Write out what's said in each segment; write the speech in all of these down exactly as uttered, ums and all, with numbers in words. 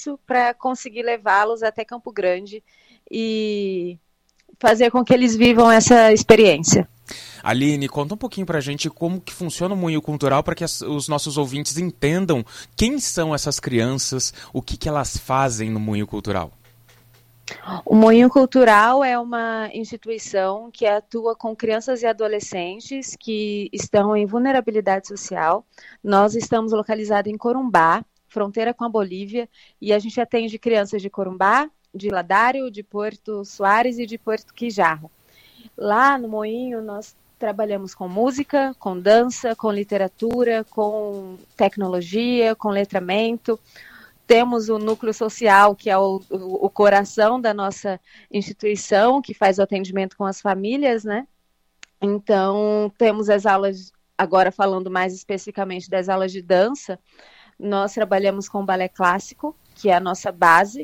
para conseguir levá-los até Campo Grande e fazer com que eles vivam essa experiência. Aline, conta um pouquinho pra gente como que funciona o Moinho Cultural para que as, os nossos ouvintes entendam quem são essas crianças, o que, que elas fazem no Moinho Cultural. O Moinho Cultural é uma instituição que atua com crianças e adolescentes que estão em vulnerabilidade social. Nós estamos localizados em Corumbá, fronteira com a Bolívia, e a gente atende crianças de Corumbá, de Ladário, de Porto Soares e de Porto Quijarro. Lá no Moinho nós trabalhamos com música, com dança, com literatura, com tecnologia, com letramento. Temos o núcleo social, que é o, o, o coração da nossa instituição, que faz o atendimento com as famílias, né? Então, temos as aulas, agora falando mais especificamente das aulas de dança, nós trabalhamos com balé clássico, que é a nossa base,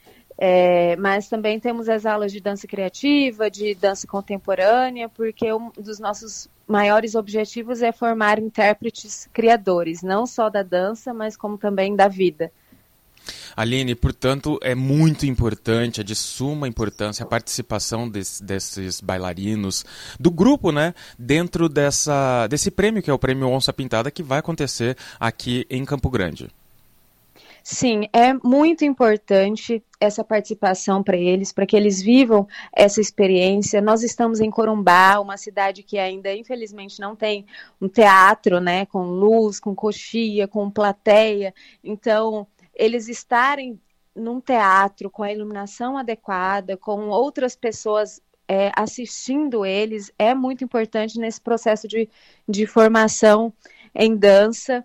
é, mas também temos as aulas de dança criativa, de dança contemporânea, porque um dos nossos maiores objetivos é formar intérpretes criadores, não só da dança, mas como também da vida. Aline, portanto, é muito importante, é de suma importância a participação desse, desses bailarinos, do grupo, né, dentro dessa, desse prêmio, que é o Prêmio Onça Pintada, que vai acontecer aqui em Campo Grande. Sim, é muito importante essa participação para eles, para que eles vivam essa experiência. Nós estamos em Corumbá, uma cidade que ainda, infelizmente, não tem um teatro, né, com luz, com coxia, com plateia. Então, eles estarem num teatro com a iluminação adequada, com outras pessoas é, assistindo eles, é muito importante nesse processo de, de formação em dança.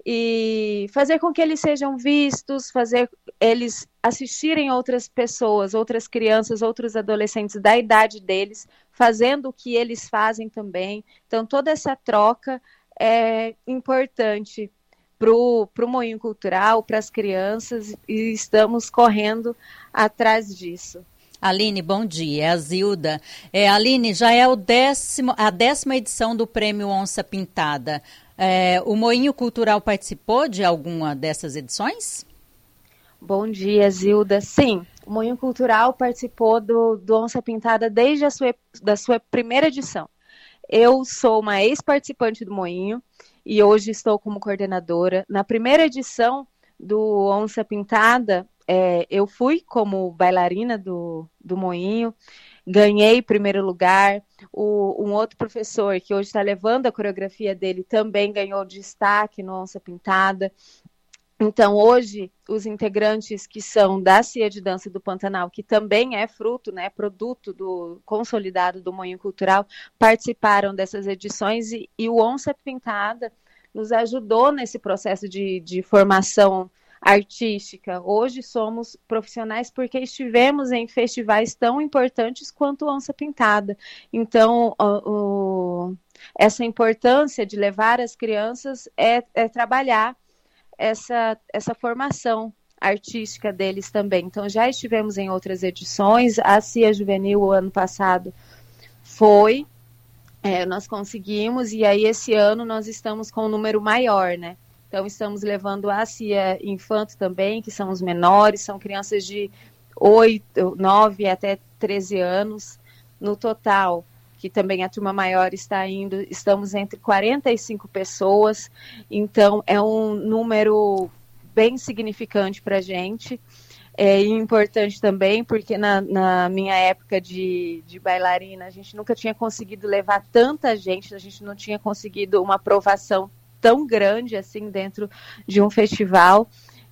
E fazer com que eles sejam vistos, fazer eles assistirem outras pessoas, outras crianças, outros adolescentes da idade deles, fazendo o que eles fazem também. Então, toda essa troca é importante para o Moinho Cultural, para as crianças, e estamos correndo atrás disso. Aline, bom dia. É a Zilda. É, Aline, já é o décimo, a décima edição do Prêmio Onça Pintada. É, o Moinho Cultural participou de alguma dessas edições? Bom dia, Zilda. Sim, o Moinho Cultural participou do, do Onça Pintada desde a sua, da sua primeira edição. Eu sou uma ex-participante do Moinho e hoje estou como coordenadora. Na primeira edição do Onça Pintada, é, eu fui como bailarina do, do Moinho, ganhei primeiro lugar. O, um outro professor que hoje está levando a coreografia dele também ganhou destaque no Onça Pintada. Então, hoje, os integrantes que são da C I A de Dança do Pantanal, que também é fruto, né, produto do consolidado do Moinho Cultural, participaram dessas edições e, e o Onça Pintada nos ajudou nesse processo de, de formação artística. Hoje somos profissionais porque estivemos em festivais tão importantes quanto o Onça Pintada. Então, o, o, essa importância de levar as crianças é, é trabalhar essa, essa formação artística deles também. Então, já estivemos em outras edições. A C I A Juvenil, o ano passado, foi, é, nós conseguimos, e aí esse ano nós estamos com um número maior, né? Então, estamos levando a C I A Infanto também, que são os menores, são crianças de oito, nove até treze anos. No total, que também a turma maior está indo, estamos entre quarenta e cinco pessoas, então é um número bem significante para a gente. É importante também, porque na, na minha época de, de bailarina, a gente nunca tinha conseguido levar tanta gente, a gente não tinha conseguido uma aprovação tão grande assim dentro de um festival.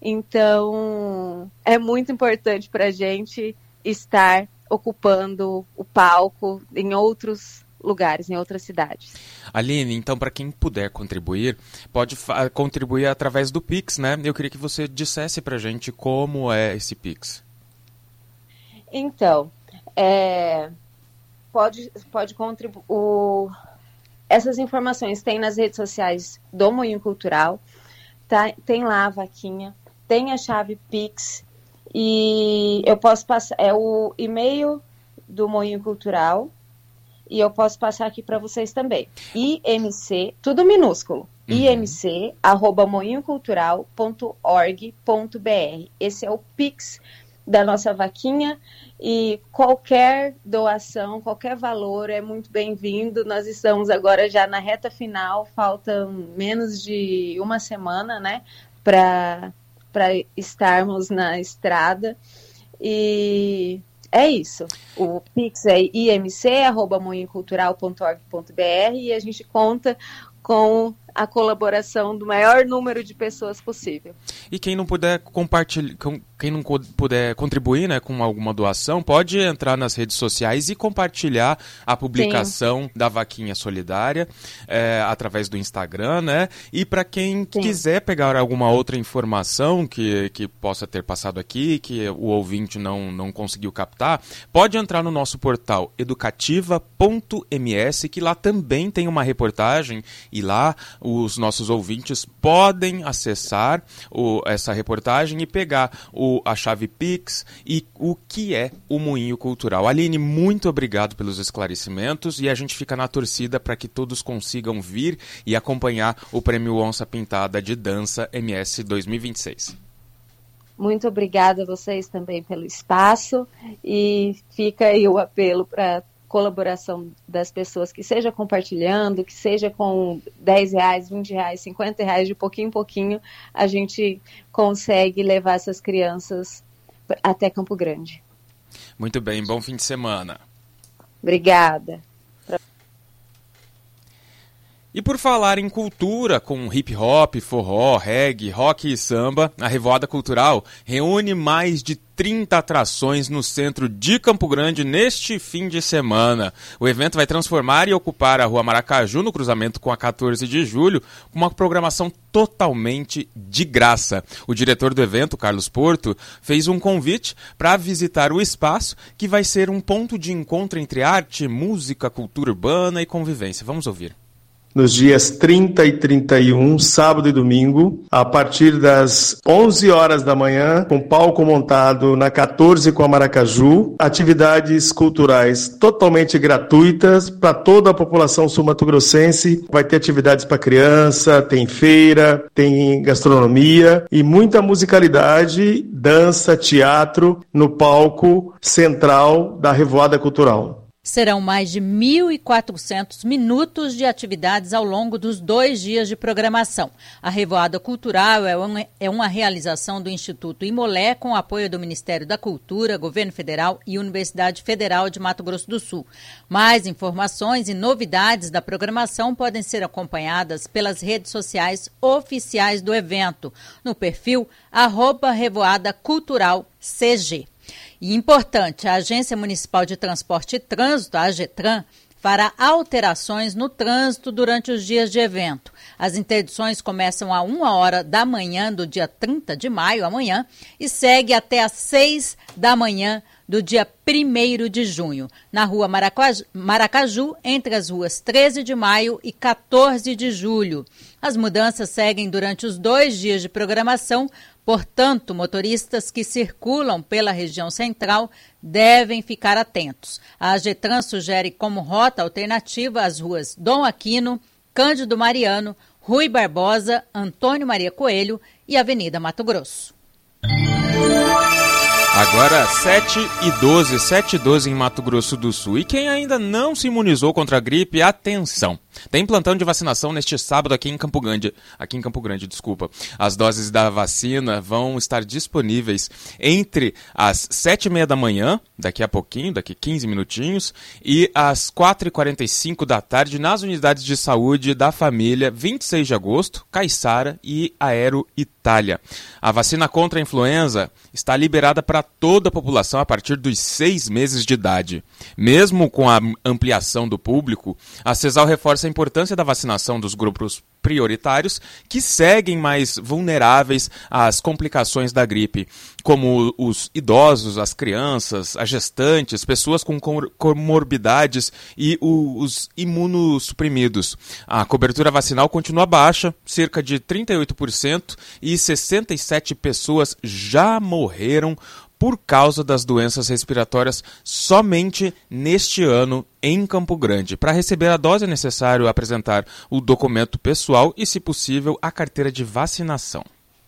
Então, é muito importante para a gente estar ocupando o palco em outros lugares, em outras cidades. Aline, então, para quem puder contribuir, pode fa- contribuir através do Pix, né? Eu queria que você dissesse para a gente como é esse Pix. Então, é, pode, pode contribuir. O, essas informações tem nas redes sociais do Moinho Cultural, tá? Tem lá a vaquinha, tem a chave Pix, e eu posso passar, é o e-mail do Moinho Cultural, e eu posso passar aqui para vocês também. I M C, tudo minúsculo. uhum. i m c arroba moinho cultural ponto org ponto b r. Esse é o Pix da nossa vaquinha e qualquer doação, qualquer valor é muito bem-vindo. Nós estamos agora já na reta final, faltam menos de uma semana, né, para para estarmos na estrada. E é isso. O Pix é i m c arroba moinho cultural ponto org ponto b r e a gente conta com a colaboração do maior número de pessoas possível. E quem não puder compartilhar, quem não puder contribuir, né, com alguma doação, pode entrar nas redes sociais e compartilhar a publicação Sim. da Vaquinha Solidária é, através do Instagram, né? E para quem Sim. quiser pegar alguma outra informação que, que possa ter passado aqui, que o ouvinte não, não conseguiu captar, pode entrar no nosso portal educativa ponto m s, que lá também tem uma reportagem e lá os nossos ouvintes podem acessar o, essa reportagem e pegar o, a chave Pix e o que é o Moinho Cultural. Aline, muito obrigado pelos esclarecimentos e a gente fica na torcida para que todos consigam vir e acompanhar o Prêmio Onça Pintada de Dança M S dois mil e vinte e seis. Muito obrigada a vocês também pelo espaço e fica aí o apelo para colaboração das pessoas, que seja compartilhando, que seja com dez reais, vinte reais, cinquenta reais, de pouquinho em pouquinho, a gente consegue levar essas crianças até Campo Grande. Muito bem, bom fim de semana. Obrigada. E por falar em cultura, com hip hop, forró, reggae, rock e samba, a Revoada Cultural reúne mais de trinta atrações no centro de Campo Grande neste fim de semana. O evento vai transformar e ocupar a Rua Maracaju, no cruzamento com a quatorze de julho, com uma programação totalmente de graça. O diretor do evento, Carlos Porto, fez um convite para visitar o espaço, que vai ser um ponto de encontro entre arte, música, cultura urbana e convivência. Vamos ouvir. Nos dias trinta e trinta e um, sábado e domingo, a partir das onze horas da manhã, com palco montado na quatorze com a Maracaju, atividades culturais totalmente gratuitas para toda a população sul-mato-grossense. Vai ter atividades para criança, tem feira, tem gastronomia e muita musicalidade, dança, teatro no palco central da Revoada Cultural. Serão mais de mil e quatrocentos minutos de atividades ao longo dos dois dias de programação. A Revoada Cultural é uma, é uma realização do Instituto Imolé com apoio do Ministério da Cultura, Governo Federal e Universidade Federal de Mato Grosso do Sul. Mais informações e novidades da programação podem ser acompanhadas pelas redes sociais oficiais do evento, no perfil arroba Revoada Cultural C G. E importante, a Agência Municipal de Transporte e Trânsito, a AGETRAN, fará alterações no trânsito durante os dias de evento. As interdições começam a uma hora da manhã do dia trinta de maio, amanhã, e segue até às seis da manhã do dia primeiro de junho, na Rua Maracaju, Maracaju, entre as ruas treze de maio e quatorze de julho. As mudanças seguem durante os dois dias de programação. Portanto, motoristas que circulam pela região central devem ficar atentos. A AGETRAN sugere como rota alternativa as ruas Dom Aquino, Cândido Mariano, Rui Barbosa, Antônio Maria Coelho e Avenida Mato Grosso. Agora sete e doze, sete e doze em Mato Grosso do Sul. E quem ainda não se imunizou contra a gripe, atenção! Tem plantão de vacinação neste sábado aqui em Campo Grande. Aqui em Campo Grande, desculpa. As doses da vacina vão estar disponíveis entre as sete e meia da manhã, daqui a pouquinho, daqui quinze minutinhos, e às quatro e quarenta e cinco da tarde nas unidades de saúde da família vinte e seis de agosto, Caiçara e Aero Itália. A vacina contra a influenza está liberada para toda a população a partir dos seis meses de idade. Mesmo com a ampliação do público, a CESAL reforça a importância da vacinação dos grupos prioritários que seguem mais vulneráveis às complicações da gripe, como os idosos, as crianças, as gestantes, pessoas com comorbidades e os imunossuprimidos. A cobertura vacinal continua baixa, cerca de trinta e oito por cento, e sessenta e sete pessoas já morreram por causa das doenças respiratórias somente neste ano em Campo Grande. Para receber a dose é necessário apresentar o documento pessoal e, se possível, a carteira de vacinação.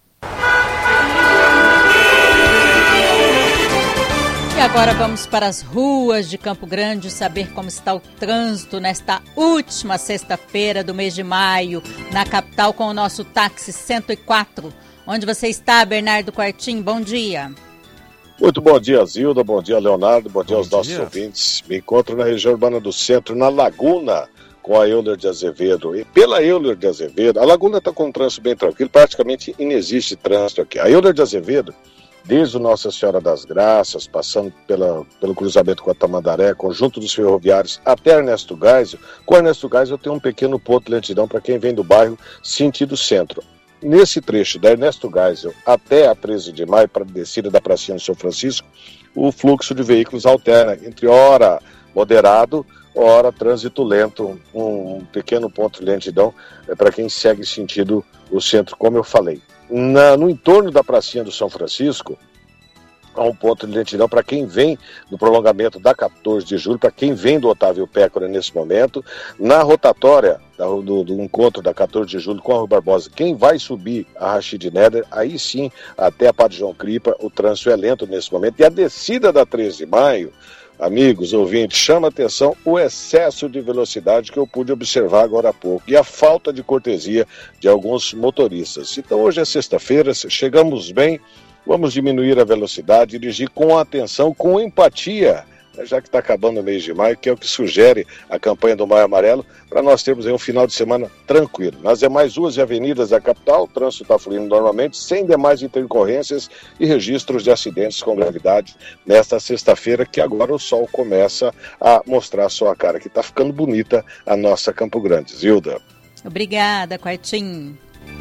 E agora vamos para as ruas de Campo Grande saber como está o trânsito nesta última sexta-feira do mês de maio, na capital, com o nosso táxi cento e quatro. Onde você está, Bernardo Quartim? Bom dia. Muito bom dia, Zilda. Bom dia, Leonardo. Bom dia bom aos dia. nossos ouvintes. Me encontro na região urbana do centro, na Laguna, com a Euler de Azevedo. E pela Euler de Azevedo, a Laguna está com um trânsito bem tranquilo, praticamente inexiste trânsito aqui. A Euler de Azevedo, desde o Nossa Senhora das Graças, passando pela, pelo cruzamento com a Tamandaré, conjunto dos ferroviários, até Ernesto Geisel. Com Ernesto Geisel tem um pequeno ponto de lentidão para quem vem do bairro sentido centro. Nesse trecho da Ernesto Geisel até a treze de maio, para a descida da pracinha do São Francisco, o fluxo de veículos alterna entre hora moderado, hora trânsito lento, um, um pequeno ponto de lentidão é, para quem segue sentido o centro, como eu falei. Na, no entorno da pracinha do São Francisco, há um ponto de lentidão para quem vem do prolongamento da quatorze de julho, para quem vem do Otávio Pécora nesse momento. Na rotatória do, do encontro da quatorze de julho com a Rua Barbosa, quem vai subir a Rachid Neder, aí sim, até a Padre João Cripa, o trânsito é lento nesse momento. E a descida da treze de maio, amigos, ouvintes, chama atenção o excesso de velocidade que eu pude observar agora há pouco e a falta de cortesia de alguns motoristas. Então hoje é sexta-feira, chegamos bem, vamos diminuir a velocidade, dirigir com atenção, com empatia, já que está acabando o mês de maio, que é o que sugere a campanha do Maio Amarelo, para nós termos aí um final de semana tranquilo. Nas demais ruas e avenidas da capital, o trânsito está fluindo normalmente, sem demais intercorrências e registros de acidentes com gravidade nesta sexta-feira, que agora o sol começa a mostrar a sua cara, que está ficando bonita a nossa Campo Grande. Zilda. Obrigada, Quartim.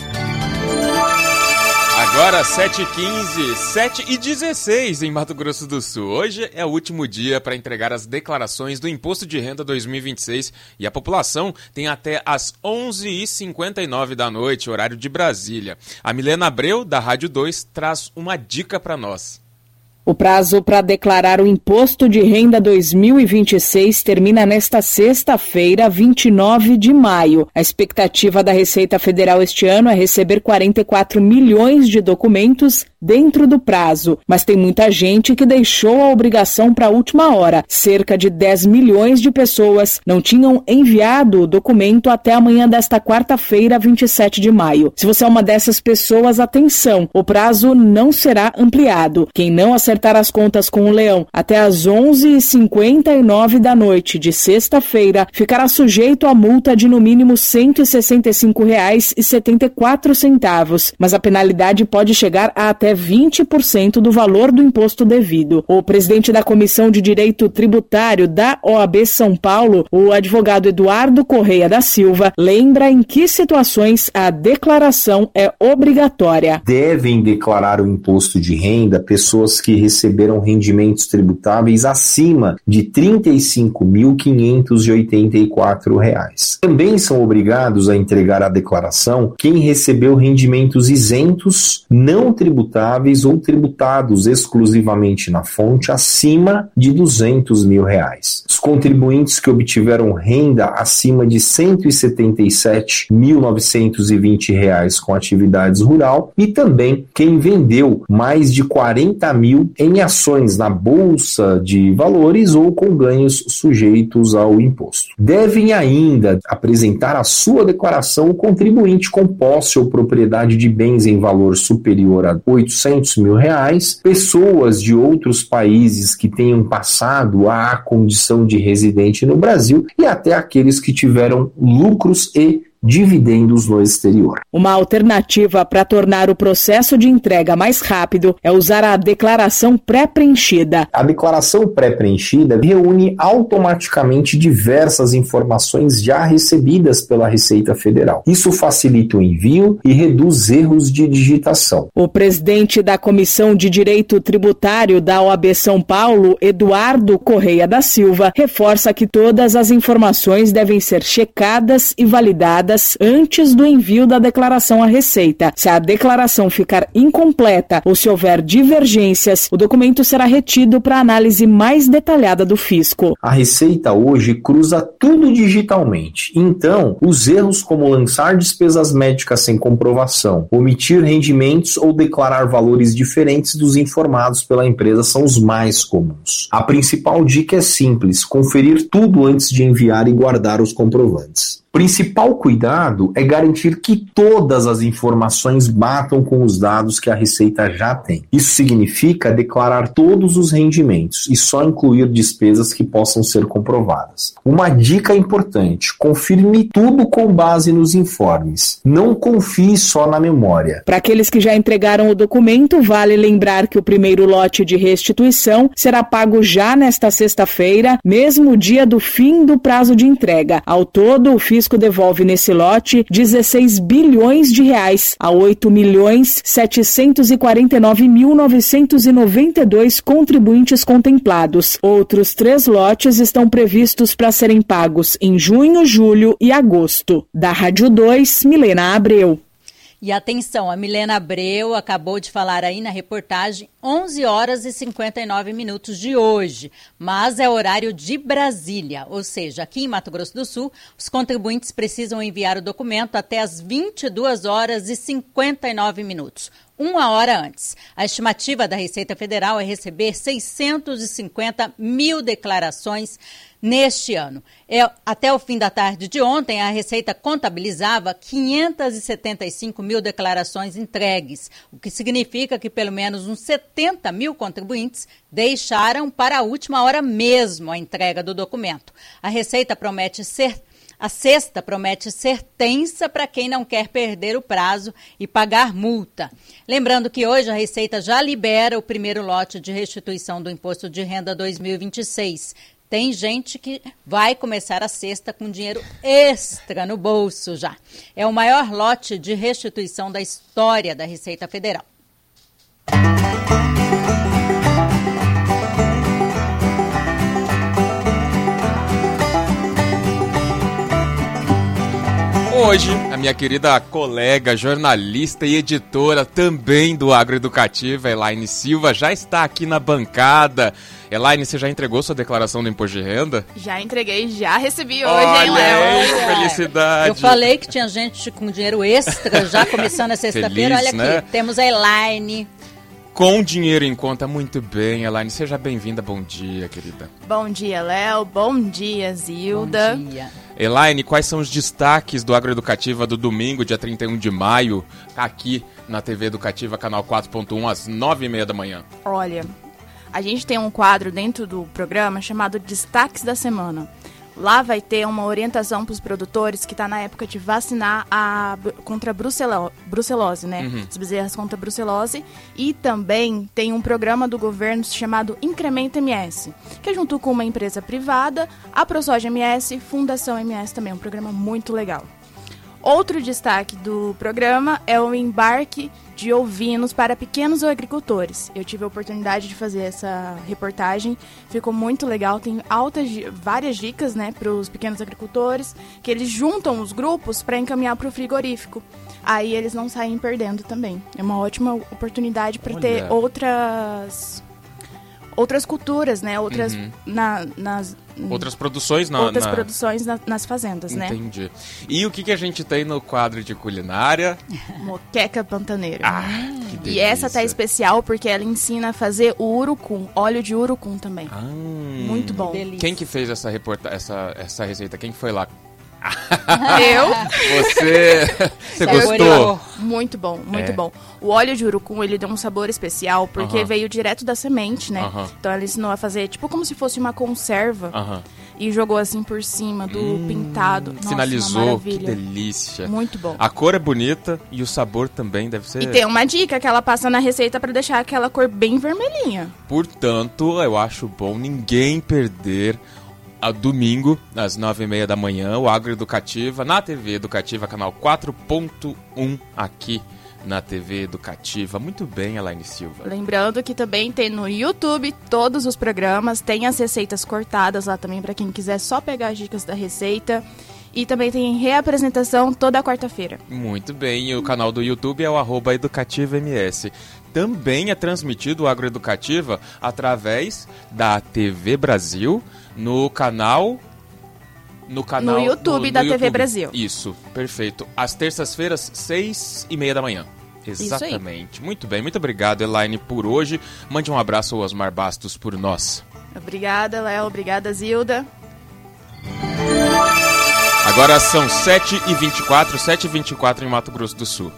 Agora sete e quinze, sete e dezesseis em Mato Grosso do Sul. Hoje é o último dia para entregar as declarações do Imposto de Renda dois mil e vinte e seis e a população tem até às onze e cinquenta e nove da noite, horário de Brasília. A Milena Abreu, da Rádio dois, traz uma dica para nós. O prazo para declarar o Imposto de Renda dois mil e vinte e seis termina nesta sexta-feira, vinte e nove de maio. A expectativa da Receita Federal este ano é receber quarenta e quatro milhões de documentos dentro do prazo, mas tem muita gente que deixou a obrigação para a última hora. Cerca de dez milhões de pessoas não tinham enviado o documento até amanhã desta quarta-feira, vinte e sete de maio. Se você é uma dessas pessoas, atenção, o prazo não será ampliado. Quem não acertar as contas com o leão até às onze e cinquenta e nove da noite de sexta-feira ficará sujeito a multa de no mínimo cento e sessenta e cinco reais e setenta e quatro centavos, mas a penalidade pode chegar a até vinte por cento do valor do imposto devido. O presidente da Comissão de Direito Tributário da O A B São Paulo, o advogado Eduardo Correia da Silva, lembra em que situações a declaração é obrigatória. Devem declarar o imposto de renda pessoas que receberam rendimentos tributáveis acima de trinta e cinco mil quinhentos e oitenta e quatro reais. Também são obrigados a entregar a declaração quem recebeu rendimentos isentos, não tributáveis ou tributados exclusivamente na fonte acima de duzentos mil reais. Os contribuintes que obtiveram renda acima de cento e setenta e sete mil novecentos e vinte reais com atividades rural e também quem vendeu mais de quarenta mil em ações na Bolsa de Valores ou com ganhos sujeitos ao imposto. Devem ainda apresentar a sua declaração o contribuinte com posse ou propriedade de bens em valor superior a oitocentos mil reais, pessoas de outros países que tenham passado à condição de residente no Brasil e até aqueles que tiveram lucros e dividendos no exterior. Uma alternativa para tornar o processo de entrega mais rápido é usar a declaração pré-preenchida. A declaração pré-preenchida reúne automaticamente diversas informações já recebidas pela Receita Federal. Isso facilita o envio e reduz erros de digitação. O presidente da Comissão de Direito Tributário da O A B São Paulo, Eduardo Correia da Silva, reforça que todas as informações devem ser checadas e validadas enviadas antes do envio da declaração à Receita. Se a declaração ficar incompleta ou se houver divergências, o documento será retido para análise mais detalhada do fisco. A Receita hoje cruza tudo digitalmente. Então, os erros como lançar despesas médicas sem comprovação, omitir rendimentos ou declarar valores diferentes dos informados pela empresa são os mais comuns. A principal dica é simples: conferir tudo antes de enviar e guardar os comprovantes. O principal cuidado é garantir que todas as informações batam com os dados que a Receita já tem. Isso significa declarar todos os rendimentos e só incluir despesas que possam ser comprovadas. Uma dica importante: confirme tudo com base nos informes. Não confie só na memória. Para aqueles que já entregaram o documento, vale lembrar que o primeiro lote de restituição será pago já nesta sexta-feira, mesmo dia do fim do prazo de entrega. Ao todo, o fisco devolve nesse lote dezesseis bilhões de reais a oito milhões setecentos e quarenta e nove mil novecentos e noventa e dois contribuintes contemplados. Outros três lotes estão previstos para serem pagos em junho, julho e agosto. Da Rádio dois, Milena Abreu. E atenção, a Milena Abreu acabou de falar aí na reportagem onze horas e cinquenta e nove minutos de hoje, mas é horário de Brasília, ou seja, aqui em Mato Grosso do Sul, os contribuintes precisam enviar o documento até as vinte e duas horas e cinquenta e nove minutos. Uma hora antes. A estimativa da Receita Federal é receber seiscentos e cinquenta mil declarações neste ano. É, até o fim da tarde de ontem, a Receita contabilizava quinhentos e setenta e cinco mil declarações entregues, o que significa que pelo menos uns setenta mil contribuintes deixaram para a última hora mesmo a entrega do documento. A Receita promete ser A sexta promete ser tensa para quem não quer perder o prazo e pagar multa. Lembrando que hoje a Receita já libera o primeiro lote de restituição do Imposto de Renda dois mil e vinte e seis. Tem gente que vai começar a sexta com dinheiro extra no bolso já. É o maior lote de restituição da história da Receita Federal. Hoje, a minha querida colega, jornalista e editora também do Agroeducativo, Elaine Silva, já está aqui na bancada. Elaine, você já entregou sua declaração do Imposto de Renda? Já entreguei, já recebi hoje, Olha hein, Léo? aí, felicidade. Eu falei que tinha gente com dinheiro extra já começando a sexta-feira. Olha aqui, né? Temos a Elaine. Com dinheiro em conta, muito bem, Elaine. Seja bem-vinda, bom dia, querida. Bom dia, Léo. Bom dia, Zilda. Bom dia. Elaine, quais são os destaques do Agroeducativa do domingo, dia trinta e um de maio, aqui na T V Educativa, canal quatro ponto um, às nove e meia da manhã? Olha, a gente tem um quadro dentro do programa chamado Destaques da Semana. Lá vai ter uma orientação para os produtores que está na época de vacinar a, contra a brucelo, brucelose, né? Uhum. As bezerras contra a brucelose. E também tem um programa do governo chamado Incrementa M S, que é junto com uma empresa privada, a ProSoja M S, Fundação M S também. Um programa muito legal. Outro destaque do programa é o embarque de ovinos para pequenos agricultores. Eu tive a oportunidade de fazer essa reportagem, ficou muito legal, tem altas, várias dicas, né, para os pequenos agricultores, que eles juntam os grupos para encaminhar para o frigorífico. Aí eles não saem perdendo também. É uma ótima oportunidade para ter outras... outras culturas, né? Outras, uhum. na, nas, outras produções, na, outras na... produções na, nas fazendas, Entendi. né? Entendi. E o que, que a gente tem no quadro de culinária? Moqueca pantaneira. Ah, que delícia. E essa tá especial porque ela ensina a fazer o urucum, óleo de urucum também. Ah, muito bom. Que quem que fez essa, reporta... essa, essa receita? Quem foi lá? Eu? Você, você gostou? Muito bom, muito é. bom. O óleo de urucum, ele deu um sabor especial, porque uh-huh. veio direto da semente, né? Uh-huh. Então ela ensinou a fazer, tipo, como se fosse uma conserva. Uh-huh. E jogou assim por cima do hum, pintado. Nossa, finalizou, que delícia. Muito bom. A cor é bonita e o sabor também deve ser... E tem uma dica que ela passa na receita pra deixar aquela cor bem vermelhinha. Portanto, eu acho bom ninguém perder... a domingo, às nove e meia da manhã, o Agroeducativa, na T V Educativa, canal quatro ponto um, aqui na T V Educativa. Muito bem, Elaine Silva. Lembrando que também tem no YouTube todos os programas, tem as receitas cortadas lá também, para quem quiser só pegar as dicas da receita. E também tem reapresentação toda quarta-feira. Muito bem, e o canal do YouTube é o arroba educativams. Também é transmitido o Agroeducativa através da T V Brasil no canal... No, canal, no YouTube no, da no T V YouTube. Brasil. Isso, perfeito. Às terças-feiras, seis e meia da manhã. Exatamente. Muito bem, muito obrigado, Elaine, por hoje. Mande um abraço ao Osmar Bastos por nós. Obrigada, Léo. Obrigada, Zilda. Agora são sete e vinte e quatro, sete e vinte e quatro em Mato Grosso do Sul.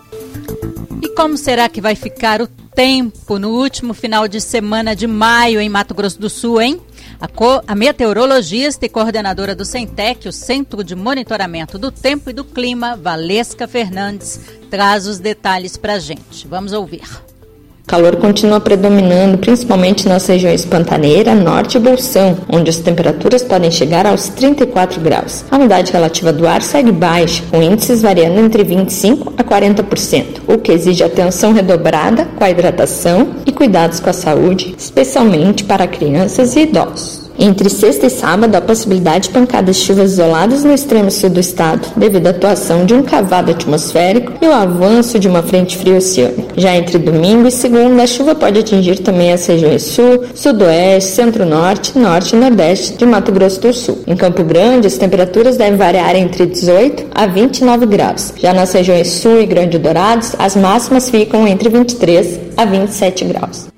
E como será que vai ficar o tempo no último final de semana de maio em Mato Grosso do Sul, hein? A, co- a meteorologista e coordenadora do Centec, o Centro de Monitoramento do Tempo e do Clima, Valesca Fernandes, traz os detalhes para a gente. Vamos ouvir. O calor continua predominando, principalmente nas regiões Pantaneira, Norte e Bolsão, onde as temperaturas podem chegar aos trinta e quatro graus. A umidade relativa do ar segue baixa, com índices variando entre vinte e cinco a quarenta por cento, o que exige atenção redobrada com a hidratação e cuidados com a saúde, especialmente para crianças e idosos. Entre sexta e sábado, há possibilidade de pancadas de chuvas isoladas no extremo sul do estado, devido à atuação de um cavado atmosférico e o avanço de uma frente fria oceânica. Já entre domingo e segunda, a chuva pode atingir também as regiões sul, sudoeste, centro-norte, norte e nordeste de Mato Grosso do Sul. Em Campo Grande, as temperaturas devem variar entre dezoito a vinte e nove graus. Já nas regiões sul e Grande Dourados, as máximas ficam entre vinte e três a vinte e sete graus.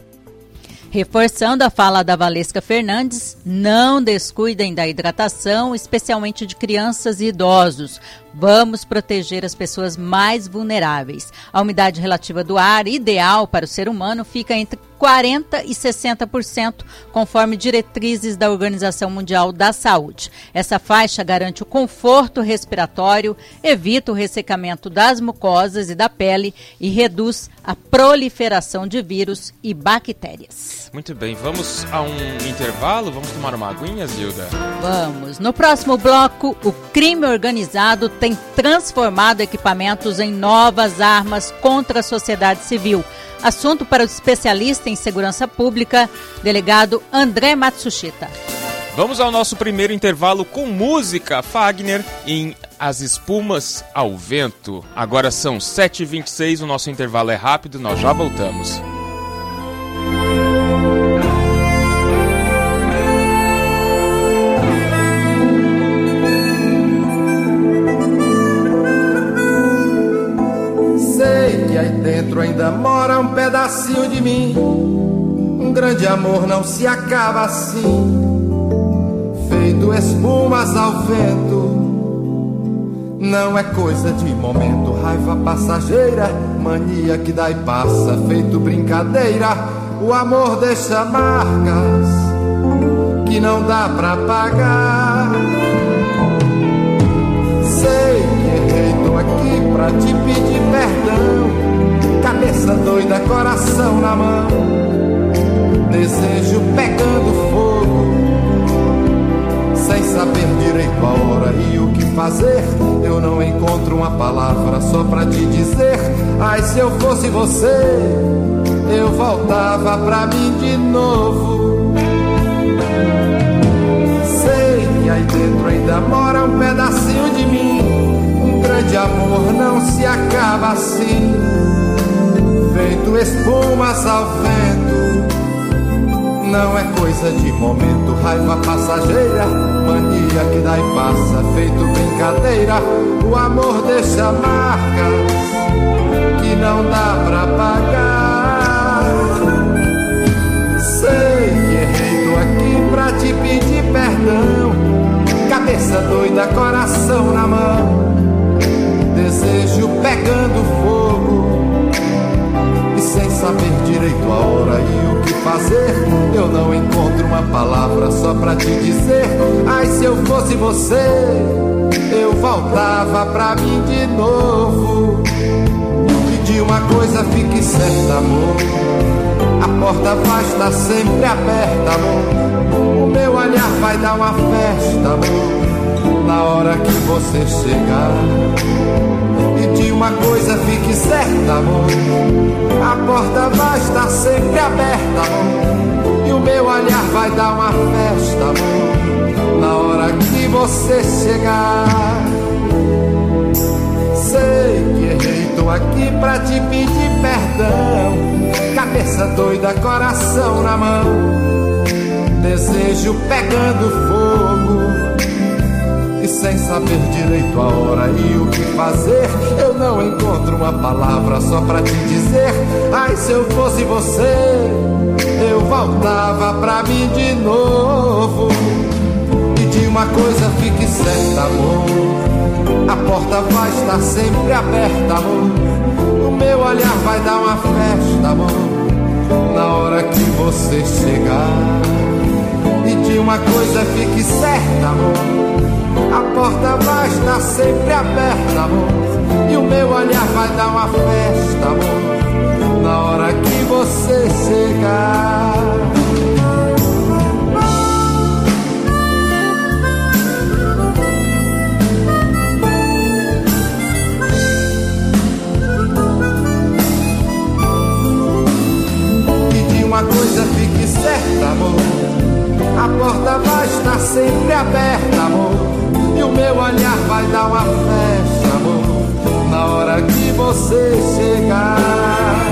Reforçando a fala da Valesca Fernandes, não descuidem da hidratação, especialmente de crianças e idosos. Vamos proteger as pessoas mais vulneráveis. A umidade relativa do ar ideal para o ser humano fica entre quarenta por cento e sessenta por cento, conforme diretrizes da Organização Mundial da Saúde. Essa faixa garante o conforto respiratório, evita o ressecamento das mucosas e da pele e reduz a proliferação de vírus e bactérias. Muito bem, vamos a um intervalo? Vamos tomar uma aguinha, Zilda? Vamos. No próximo bloco, o crime organizado tem transformado equipamentos em novas armas contra a sociedade civil. Assunto para o especialista em segurança pública, delegado André Matsushita. Vamos ao nosso primeiro intervalo com música, Fagner, em As Espumas ao Vento. Agora são sete e vinte e seis, o nosso intervalo é rápido, nós já voltamos. Sei que aí dentro ainda mora um pedacinho de mim. Um grande amor não se acaba assim, feito espumas ao vento. Não é coisa de momento, raiva passageira, mania que dá e passa, feito brincadeira. O amor deixa marcas que não dá pra pagar. Sei que errei, tô aqui pra te pedir perdão. Cabeça doida, coração na mão, desejo pegando fogo, sem saber direito a hora e o que fazer. Eu não encontro uma palavra só pra te dizer. Ai, se eu fosse você, eu voltava pra mim de novo. Sei que aí dentro ainda mora um pedacinho de mim. Um grande amor não se acaba assim, feito espumas ao vento. Não é coisa de momento, raiva passageira, mania que dá e passa, feito brincadeira. O amor deixa marcas que não dá pra pagar. Sei que errei, tô aqui pra te pedir perdão. Cabeça doida, coração na mão, desejo pegando fogo, e sem saber direito a hora e o que fazer. Eu não encontro uma palavra só pra te dizer. Ai, se eu fosse você, eu voltava pra mim de novo. E de uma coisa fique certa, amor, a porta vai estar sempre aberta, amor. O meu olhar vai dar uma festa, amor, na hora que você chegar. E de uma coisa fique certa, amor, a porta vai estar sempre aberta, amor. E o meu olhar vai dar uma festa, amor, na hora que você chegar. tô aqui pra te pedir perdão. Cabeça doida, coração na mão, desejo pegando fogo. E sem saber direito a hora e o que fazer, eu não encontro uma palavra só pra te dizer. Ai, se eu fosse você, eu voltava pra mim de novo. E de uma coisa fique certa, amor, a porta vai estar sempre aberta, amor. O meu olhar vai dar uma festa, amor, na hora que você chegar. E de uma coisa fique certa, amor, a porta vai estar sempre aberta, amor. E o meu olhar vai dar uma festa, amor, na hora que você chegar. E de uma coisa fique certa, amor, a porta vai estar sempre aberta, amor. E o meu olhar vai dar uma festa, amor, na hora que você chegar.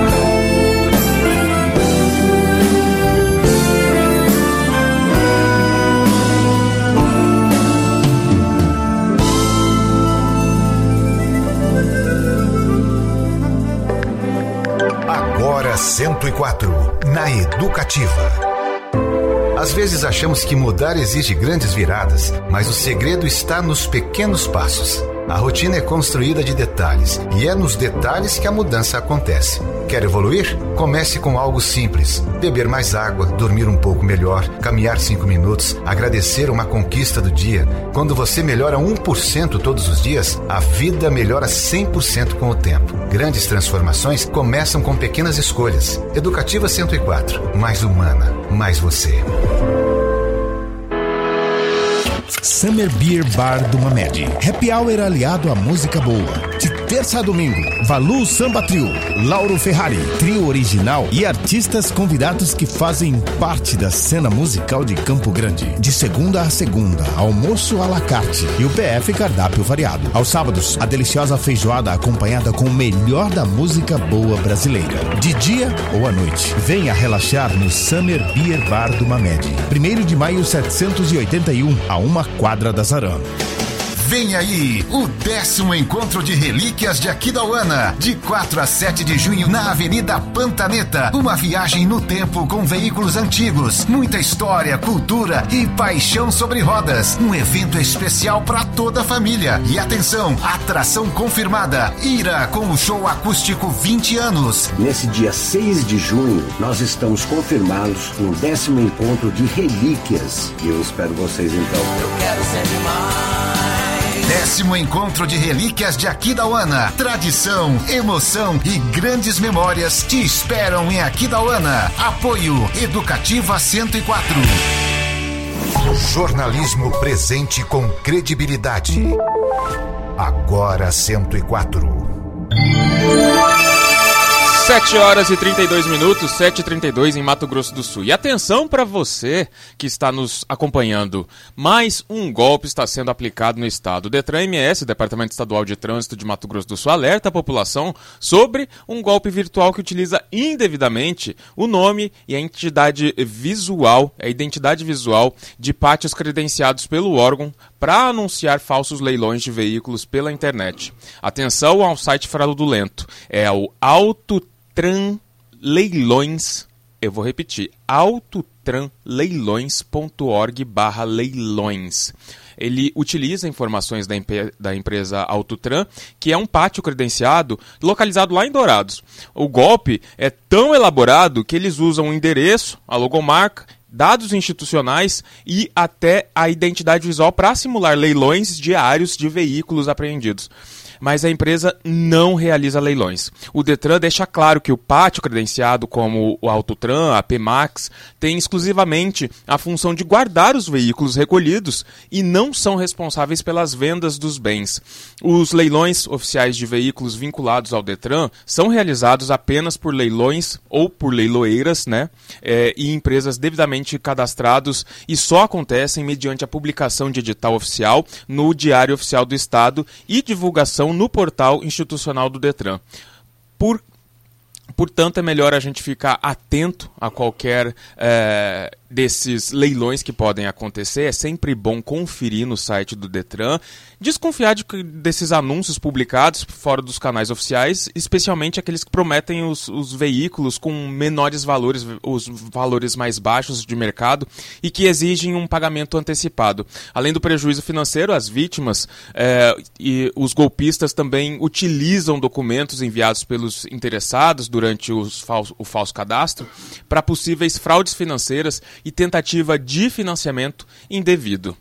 Agora cento e quatro, na Educativa. Às vezes achamos que mudar exige grandes viradas, mas o segredo está nos pequenos passos. A rotina é construída de detalhes e é nos detalhes que a mudança acontece. Quer evoluir? Comece com algo simples. Beber mais água, dormir um pouco melhor, caminhar cinco minutos, agradecer uma conquista do dia. Quando você melhora um por cento todos os dias, a vida melhora cem por cento com o tempo. Grandes transformações começam com pequenas escolhas. Educativa cento e quatro. Mais humana, mais você. Summer Beer Bar do Mamed. Happy Hour aliado à música boa. De terça a domingo, Valu Samba Trio, Lauro Ferrari, trio original e artistas convidados que fazem parte da cena musical de Campo Grande. De segunda a segunda, almoço à la carte e o P F cardápio variado. Aos sábados, a deliciosa feijoada acompanhada com o melhor da música boa brasileira. De dia ou à noite, venha relaxar no Summer Beer Bar do Mamed. primeiro de maio setecentos e oitenta e um, a uma quadra da Zaran. Vem aí o décimo encontro de relíquias de Aquidauana, de quatro a sete de junho na Avenida Pantaneta. Uma viagem no tempo com veículos antigos, muita história, cultura e paixão sobre rodas. Um evento especial para toda a família. E atenção, atração confirmada, Ira com o show acústico vinte anos. Nesse dia seis de junho, nós estamos confirmados no décimo encontro de relíquias. E eu espero vocês então. Eu quero ser demais. Décimo encontro de relíquias de Aquidauana. Tradição, emoção e grandes memórias te esperam em Aquidauana. Apoio Educativa cento e quatro. Jornalismo presente com credibilidade. Agora cento e quatro. sete horas e trinta e dois minutos, sete e trinta e dois em Mato Grosso do Sul. E atenção para você que está nos acompanhando. Mais um golpe está sendo aplicado no estado. O Detran M S, Departamento Estadual de Trânsito de Mato Grosso do Sul, alerta a população sobre um golpe virtual que utiliza indevidamente o nome e a entidade visual, a identidade visual de pátios credenciados pelo órgão para anunciar falsos leilões de veículos pela internet. Atenção ao site fraudulento. É o Autotran Leilões, eu vou repetir, autotranleilões ponto org barra leilões. Ele utiliza informações da, impe- da empresa Autotran, que é um pátio credenciado localizado lá em Dourados. O golpe é tão elaborado que eles usam o endereço, a logomarca, dados institucionais e até a identidade visual para simular leilões diários de veículos apreendidos. Mas a empresa não realiza leilões. O Detran deixa claro que o pátio credenciado como o Autotran, a P-Max, tem exclusivamente a função de guardar os veículos recolhidos e não são responsáveis pelas vendas dos bens. Os leilões oficiais de veículos vinculados ao Detran são realizados apenas por leilões ou por leiloeiras, né, é, e empresas devidamente cadastrados e só acontecem mediante a publicação de edital oficial no Diário Oficial do Estado e divulgação no portal institucional do Detran. Por Portanto, é melhor a gente ficar atento a qualquer é, desses leilões que podem acontecer. É sempre bom conferir no site do Detran, desconfiar de, desses anúncios publicados fora dos canais oficiais, especialmente aqueles que prometem os, os veículos com menores valores, os valores mais baixos de mercado e que exigem um pagamento antecipado. Além do prejuízo financeiro, as vítimas é, e os golpistas também utilizam documentos enviados pelos interessados durante os falso, o falso cadastro para possíveis fraudes financeiras e tentativa de financiamento indevido.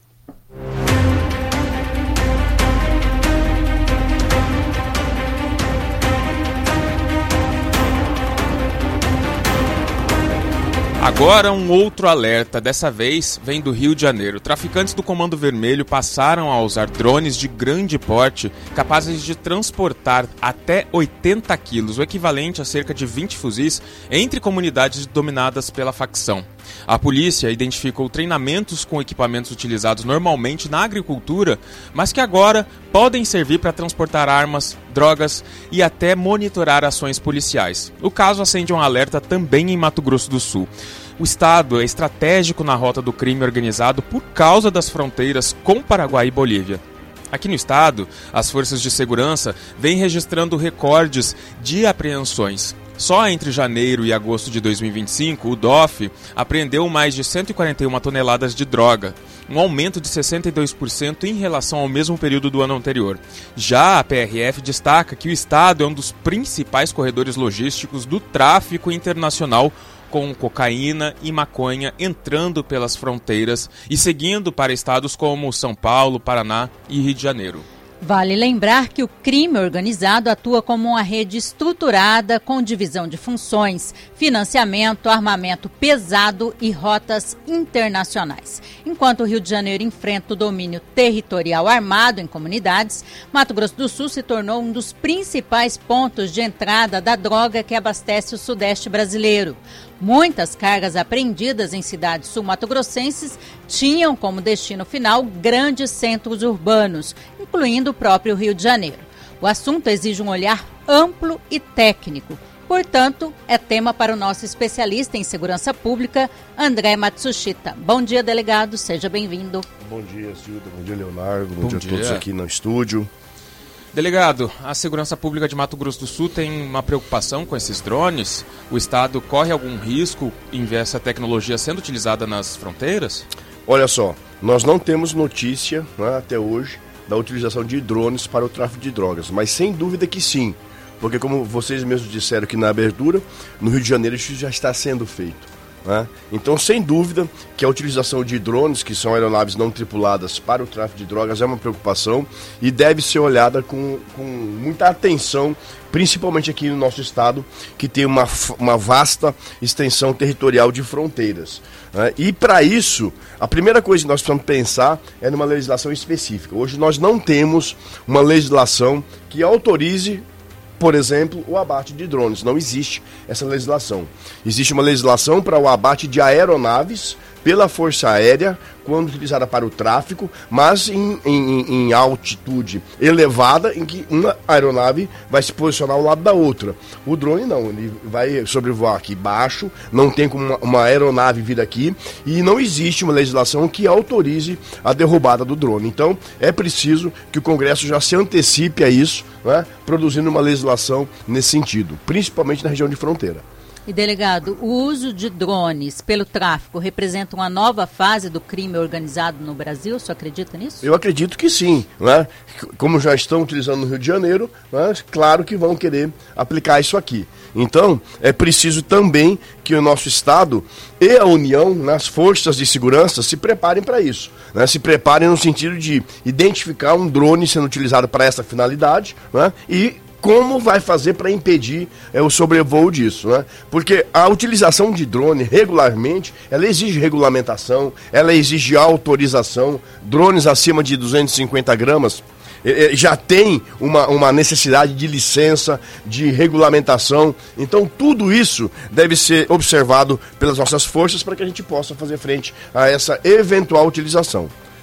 Agora um outro alerta, dessa vez vem do Rio de Janeiro. Traficantes do Comando Vermelho passaram a usar drones de grande porte capazes de transportar até oitenta quilos, o equivalente a cerca de vinte fuzis, entre comunidades dominadas pela facção. A polícia identificou treinamentos com equipamentos utilizados normalmente na agricultura, mas que agora podem servir para transportar armas, drogas e até monitorar ações policiais. O caso acende um alerta também em Mato Grosso do Sul. O estado é estratégico na rota do crime organizado por causa das fronteiras com Paraguai e Bolívia. Aqui no estado, as forças de segurança vêm registrando recordes de apreensões. Só entre janeiro e agosto de dois mil e vinte e cinco, o D O F apreendeu mais de cento e quarenta e uma toneladas de droga, um aumento de sessenta e dois por cento em relação ao mesmo período do ano anterior. Já a P R F destaca que o estado é um dos principais corredores logísticos do tráfico internacional, com cocaína e maconha entrando pelas fronteiras e seguindo para estados como São Paulo, Paraná e Rio de Janeiro. Vale lembrar que o crime organizado atua como uma rede estruturada com divisão de funções, financiamento, armamento pesado e rotas internacionais. Enquanto o Rio de Janeiro enfrenta o domínio territorial armado em comunidades, Mato Grosso do Sul se tornou um dos principais pontos de entrada da droga que abastece o sudeste brasileiro. Muitas cargas apreendidas em cidades sul-mato-grossenses tinham como destino final grandes centros urbanos, incluindo o próprio Rio de Janeiro. O assunto exige um olhar amplo e técnico. Portanto, é tema para o nosso especialista em segurança pública, André Matsushita. Bom dia, delegado. Seja bem-vindo. Bom dia, Zilda. Bom dia, Leonardo. Bom, Bom dia a todos aqui no estúdio. Delegado, a segurança pública de Mato Grosso do Sul tem uma preocupação com esses drones? O Estado corre algum risco em ver essa tecnologia sendo utilizada nas fronteiras? Olha só, nós não temos notícia, né, até hoje da utilização de drones para o tráfico de drogas, mas sem dúvida que sim, porque como vocês mesmos disseram aqui na abertura, no Rio de Janeiro isso já está sendo feito. Né? Então, sem dúvida que a utilização de drones, que são aeronaves não tripuladas para o tráfico de drogas, é uma preocupação e deve ser olhada com, com muita atenção, principalmente aqui no nosso estado, que tem uma, uma vasta extensão territorial de fronteiras. Né? E para isso, a primeira coisa que nós precisamos pensar é numa legislação específica. Hoje nós não temos uma legislação que autorize, por exemplo, o abate de drones. Não existe essa legislação. Existe uma legislação para o abate de aeronaves pela Força Aérea, quando utilizada para o tráfico, mas em, em, em altitude elevada, em que uma aeronave vai se posicionar ao lado da outra. O drone não, ele vai sobrevoar aqui baixo, não tem como uma, uma aeronave vir aqui, e não existe uma legislação que autorize a derrubada do drone. Então, é preciso que o Congresso já se antecipe a isso, né, produzindo uma legislação nesse sentido, principalmente na região de fronteira. E, delegado, o uso de drones pelo tráfico representa uma nova fase do crime organizado no Brasil? O senhor acredita nisso? Eu acredito que sim. Né? Como já estão utilizando no Rio de Janeiro, né? Claro que vão querer aplicar isso aqui. Então, é preciso também que o nosso Estado e a União, nas forças de segurança, se preparem para isso. Né? Se preparem no sentido de identificar um drone sendo utilizado para essa finalidade, né? E como vai fazer para impedir é, o sobrevoo disso, né? Porque a utilização de drone regularmente, ela exige regulamentação, ela exige autorização. Drones acima de duzentos e cinquenta gramas eh, já tem uma, uma necessidade de licença, de regulamentação. Então tudo isso deve ser observado pelas nossas forças para que a gente possa fazer frente a essa eventual utilização.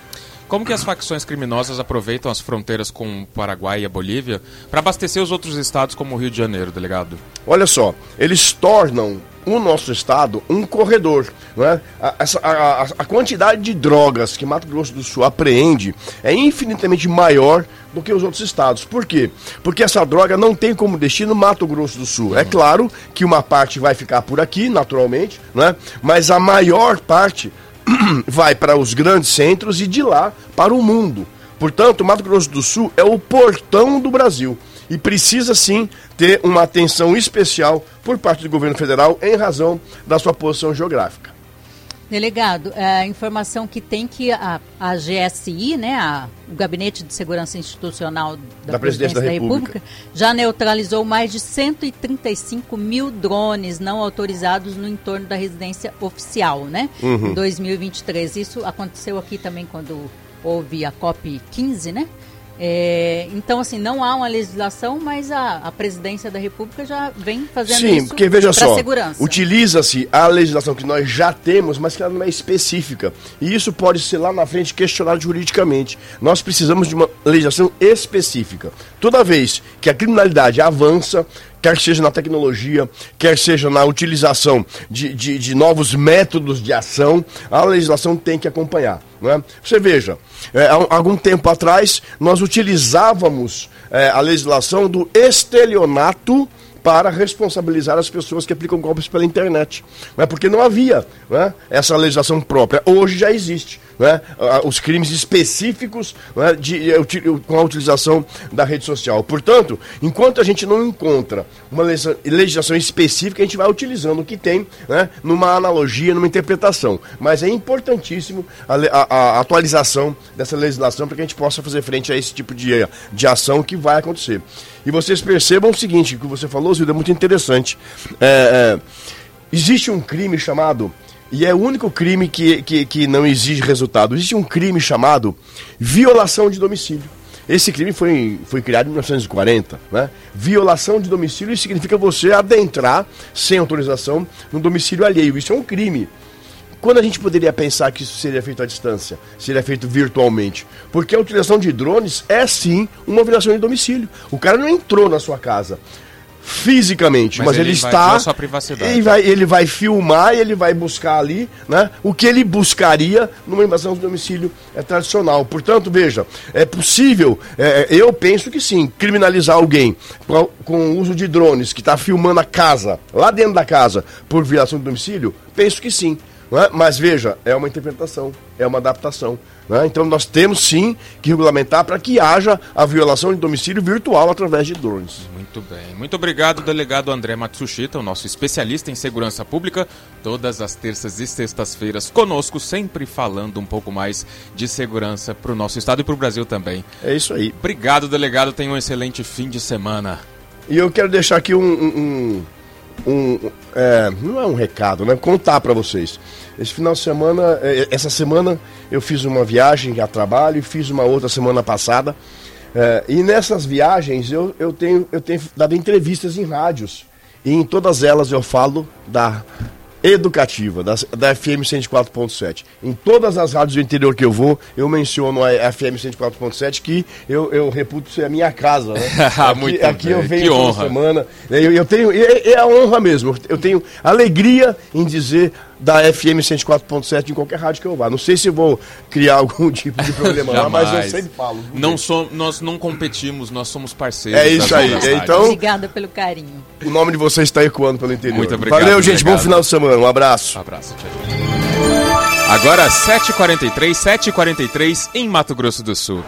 Como que as facções criminosas aproveitam as fronteiras com o Paraguai e a Bolívia para abastecer os outros estados como o Rio de Janeiro, delegado? Olha só, eles tornam o nosso estado um corredor, não é? a, essa, a, a quantidade de drogas que Mato Grosso do Sul apreende é infinitamente maior do que os outros estados. Por quê? Porque essa droga não tem como destino Mato Grosso do Sul. É claro que uma parte vai ficar por aqui, naturalmente, né? Mas a maior parte vai para os grandes centros e de lá para o mundo. Portanto, Mato Grosso do Sul é o portão do Brasil e precisa sim ter uma atenção especial por parte do governo federal em razão da sua posição geográfica. Delegado, a informação que tem que a, a G S I, né, a, o Gabinete de Segurança Institucional da, da Presidência da, da República, República, já neutralizou mais de cento e trinta e cinco mil drones não autorizados no entorno da residência oficial, né, uhum. em dois mil e vinte e três. Isso aconteceu aqui também quando houve a COP quinze, né? É, então, assim, não há uma legislação, mas a, a Presidência da República já vem fazendo Sim, isso porque veja só, segurança. Utiliza-se a legislação que nós já temos, mas que ela não é específica. E isso pode ser lá na frente questionado juridicamente. Nós precisamos de uma legislação específica. Toda vez que a criminalidade avança, quer seja na tecnologia, quer seja na utilização de, de, de novos métodos de ação, a legislação tem que acompanhar. Não é? Você veja, é, há algum tempo atrás, nós utilizávamos é, a legislação do estelionato para responsabilizar as pessoas que aplicam golpes pela internet. Não é? Porque não havia, não é, essa legislação própria. Hoje já existe. Não é? Os crimes específicos, não é, de, com a utilização da rede social. Portanto, enquanto a gente não encontra uma legislação específica, a gente vai utilizando o que tem, né, numa analogia, numa interpretação. Mas é importantíssimo a, a, a atualização dessa legislação para que a gente possa fazer frente a esse tipo de, de ação que vai acontecer. E vocês percebam o seguinte, o que você falou, Zilda, é muito interessante. É, é, existe um crime chamado... E é o único crime que, que, que não exige resultado. Existe um crime chamado violação de domicílio. Esse crime foi, foi criado em mil novecentos e quarenta. Né? Violação de domicílio significa você adentrar sem autorização no domicílio alheio. Isso é um crime. Quando a gente poderia pensar que isso seria feito à distância, seria feito virtualmente? Porque a utilização de drones é sim uma violação de domicílio. O cara não entrou na sua casa fisicamente, mas, mas ele, ele está, sua privacidade. Ele vai, ele vai filmar e ele vai buscar ali, né, o que ele buscaria numa invasão de domicílio é, tradicional. Portanto, veja, é possível, é, eu penso que sim, criminalizar alguém com, com o uso de drones que está filmando a casa, lá dentro da casa, por violação de domicílio, penso que sim. Não é? Mas veja, é uma interpretação, é uma adaptação. Né? Então nós temos sim que regulamentar para que haja a violação de domicílio virtual através de drones. Muito bem. Muito obrigado, delegado André Matsushita, o nosso especialista em segurança pública, todas as terças e sextas-feiras conosco, sempre falando um pouco mais de segurança para o nosso estado e para o Brasil também. É isso aí. Obrigado, delegado. Tenha um excelente fim de semana. E eu quero deixar aqui um... um, um, um é, não é um recado, né? Contar para vocês. Esse final de semana, essa semana eu fiz uma viagem a trabalho e fiz uma outra semana passada. É, e nessas viagens eu, eu, tenho, eu tenho dado entrevistas em rádios. E em todas elas eu falo da Educativa, da, da F M cento e quatro ponto sete. Em todas as rádios do interior que eu vou, eu menciono a F M cento e quatro ponto sete, que eu, eu reputo ser a minha casa, né? Aqui, aqui eu venho toda semana. Eu, eu tenho, é, é a honra mesmo, eu tenho alegria em dizer da F M cento e quatro ponto sete em qualquer rádio que eu vá. Não sei se vou criar algum tipo de problema lá, mas eu sempre falo. Não so, nós não competimos, nós somos parceiros. É isso aí. Então, obrigada pelo carinho. O nome de vocês está ecoando pelo interior. Muito obrigado. Valeu, gente. Obrigado. Bom final de semana. Um abraço. Um abraço. Tchau, tchau. Agora, sete e quarenta e três, sete e quarenta e três em Mato Grosso do Sul.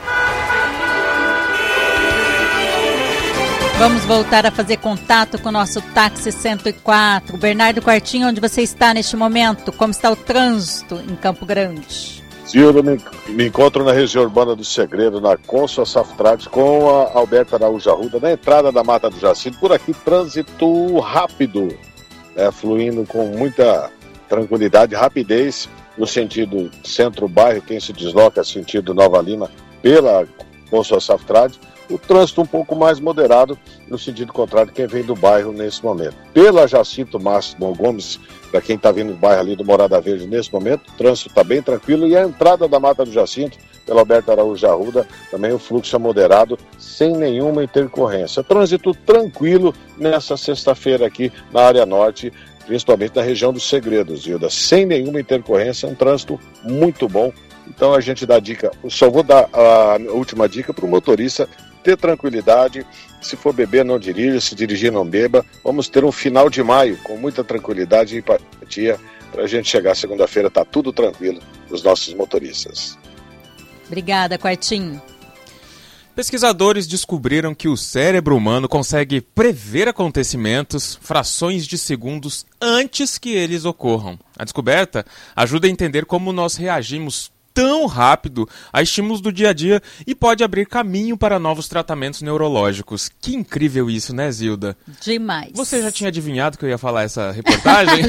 Vamos voltar a fazer contato com o nosso táxi cento e quatro. Bernardo Quartinho, onde você está neste momento? Como está o trânsito em Campo Grande? Zilda, me, me encontro na região urbana do Segredo, na Consul Saftrades, com a Alberto Araújo Arruda, na entrada da Mata do Jacinto. Por aqui, trânsito rápido, né, fluindo com muita tranquilidade e rapidez no sentido centro-bairro, quem se desloca sentido Nova Lima pela Consul Saftrades. O trânsito um pouco mais moderado no sentido contrário, quem vem do bairro nesse momento. Pela Jacinto Máximo Gomes, para quem está vindo do bairro ali do Morada Verde nesse momento, o trânsito está bem tranquilo e a entrada da Mata do Jacinto pela Alberto Araújo Arruda, também o fluxo é moderado, sem nenhuma intercorrência. Trânsito tranquilo nessa sexta-feira aqui na área norte, principalmente na região dos Segredos, Hilda, sem nenhuma intercorrência, um trânsito muito bom. Então a gente dá dica, só vou dar a última dica para o motorista ter tranquilidade, se for beber não dirija, se dirigir não beba, vamos ter um final de maio com muita tranquilidade e empatia, para a gente chegar segunda-feira, tá tudo tranquilo os nossos motoristas. Obrigada, Quartinho. Pesquisadores descobriram que o cérebro humano consegue prever acontecimentos frações de segundos antes que eles ocorram. A descoberta ajuda a entender como nós reagimos tão rápido a estímulos do dia a dia e pode abrir caminho para novos tratamentos neurológicos. Que incrível isso, né, Zilda? Demais. Você já tinha adivinhado que eu ia falar essa reportagem?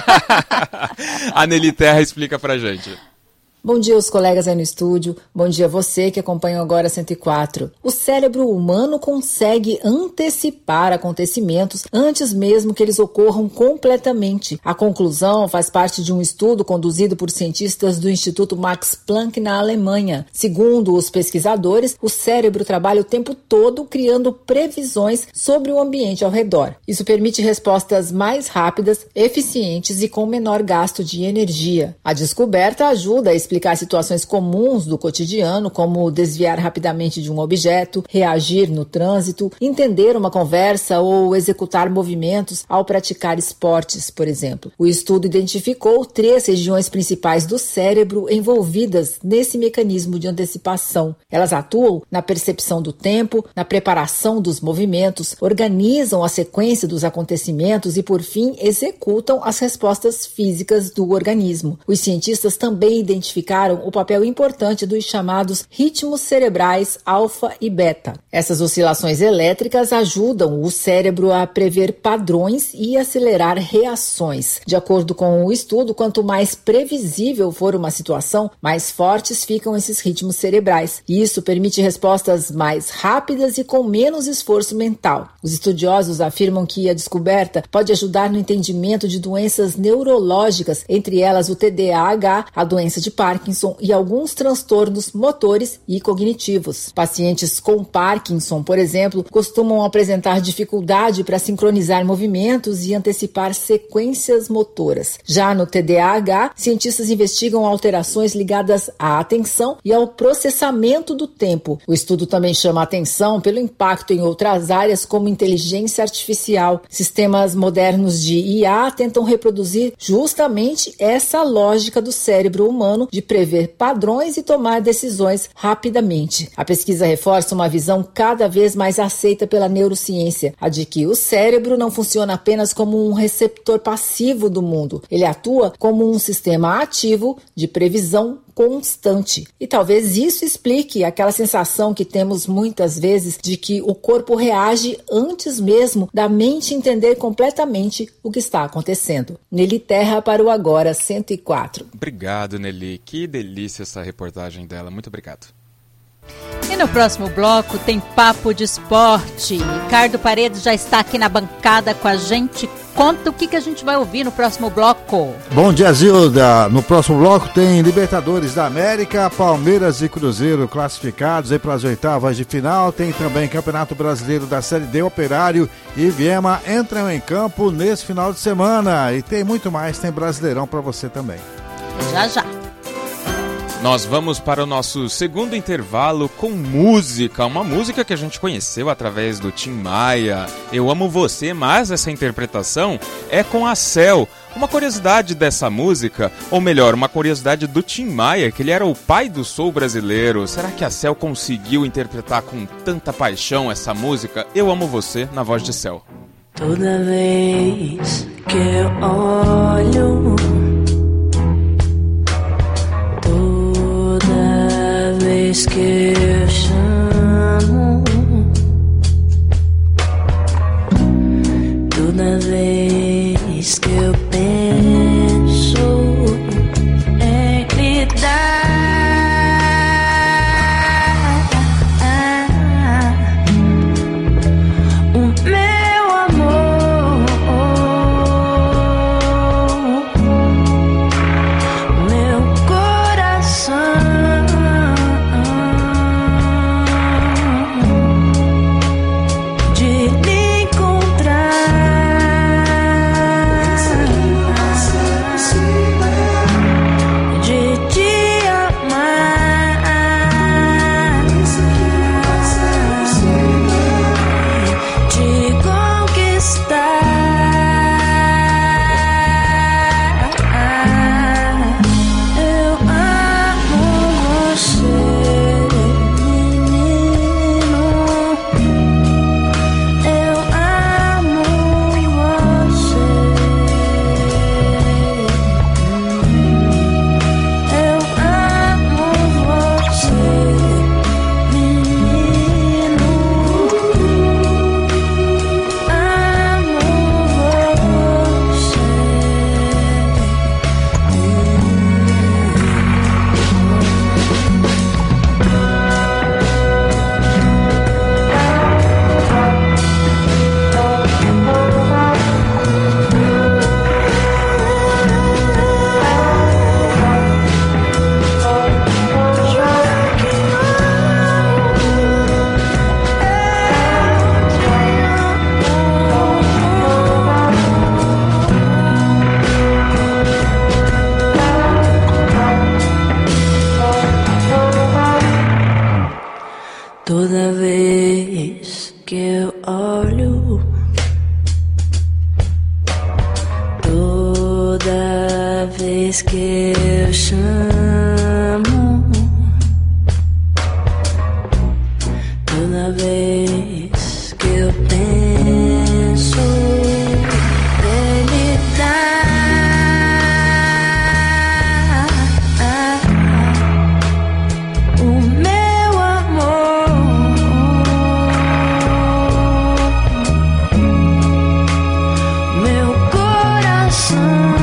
A Nelly Terra explica pra gente. Bom dia aos colegas aí no estúdio, bom dia a você que acompanha agora cento e quatro. O cérebro humano consegue antecipar acontecimentos antes mesmo que eles ocorram completamente. A conclusão faz parte de um estudo conduzido por cientistas do Instituto Max Planck na Alemanha. Segundo os pesquisadores, o cérebro trabalha o tempo todo criando previsões sobre o ambiente ao redor. Isso permite respostas mais rápidas, eficientes e com menor gasto de energia. A descoberta ajuda a explicar situações comuns do cotidiano, como desviar rapidamente de um objeto, reagir no trânsito, entender uma conversa ou executar movimentos ao praticar esportes, por exemplo. O estudo identificou três regiões principais do cérebro envolvidas nesse mecanismo de antecipação. Elas atuam na percepção do tempo, na preparação dos movimentos, organizam a sequência dos acontecimentos e, por fim, executam as respostas físicas do organismo. Os cientistas também identificaram o papel importante dos chamados ritmos cerebrais alfa e beta. Essas oscilações elétricas ajudam o cérebro a prever padrões e acelerar reações. De acordo com o estudo, quanto mais previsível for uma situação, mais fortes ficam esses ritmos cerebrais. E isso permite respostas mais rápidas e com menos esforço mental. Os estudiosos afirmam que a descoberta pode ajudar no entendimento de doenças neurológicas, entre elas o T D A H, a doença de Parkinson, Parkinson e alguns transtornos motores e cognitivos. Pacientes com Parkinson, por exemplo, costumam apresentar dificuldade para sincronizar movimentos e antecipar sequências motoras. Já no T D A H, cientistas investigam alterações ligadas à atenção e ao processamento do tempo. O estudo também chama a atenção pelo impacto em outras áreas, como inteligência artificial. Sistemas modernos de I A tentam reproduzir justamente essa lógica do cérebro humano de prever padrões e tomar decisões rapidamente. A pesquisa reforça uma visão cada vez mais aceita pela neurociência, a de que o cérebro não funciona apenas como um receptor passivo do mundo. Ele atua como um sistema ativo de previsão constante. E talvez isso explique aquela sensação que temos muitas vezes de que o corpo reage antes mesmo da mente entender completamente o que está acontecendo. Nelly Terra para o Agora cento e quatro. Obrigado, Nelly. Que delícia essa reportagem dela. Muito obrigado. E no próximo bloco tem Papo de Esporte. Ricardo Paredes já está aqui na bancada com a gente. Conta o que, que a gente vai ouvir no próximo bloco. Bom dia, Zilda. No próximo bloco tem Libertadores da América, Palmeiras e Cruzeiro classificados aí para as oitavas de final. Tem também Campeonato Brasileiro da Série D, Operário e Viema entram em campo nesse final de semana. E tem muito mais, tem Brasileirão para você também. Já, já. Nós vamos para o nosso segundo intervalo com música, uma música que a gente conheceu através do Tim Maia, Eu Amo Você, mas essa interpretação é com a Cell. Uma curiosidade dessa música, ou melhor, uma curiosidade do Tim Maia, que ele era o pai do soul brasileiro. Será que a Cell conseguiu interpretar com tanta paixão essa música, Eu Amo Você, na voz de Cell? Toda vez que eu olho, toda vez que eu chamo, toda vez que eu penso em lhe dar o meu amor, meu coração Toda vez que eu olho, toda vez que eu chamo, toda vez que eu penso, ele dá o meu amor, meu coração.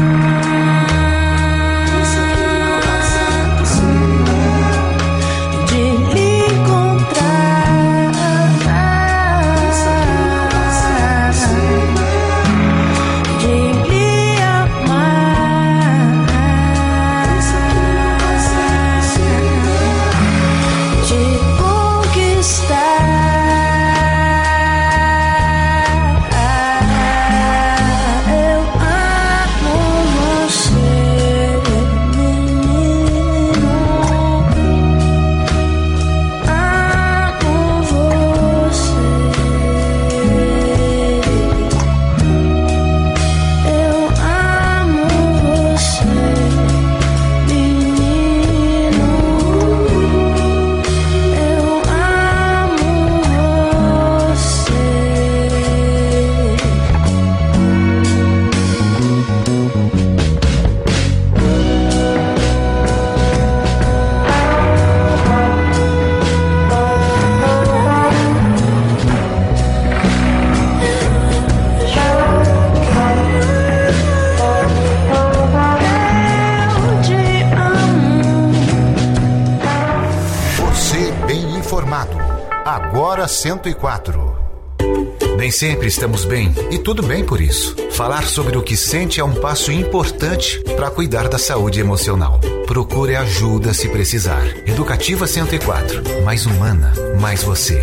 Agora cento e quatro. Nem sempre estamos bem e tudo bem por isso. Falar sobre o que sente é um passo importante para cuidar da saúde emocional. Procure ajuda se precisar. Educativa cento e quatro. Mais humana, mais você.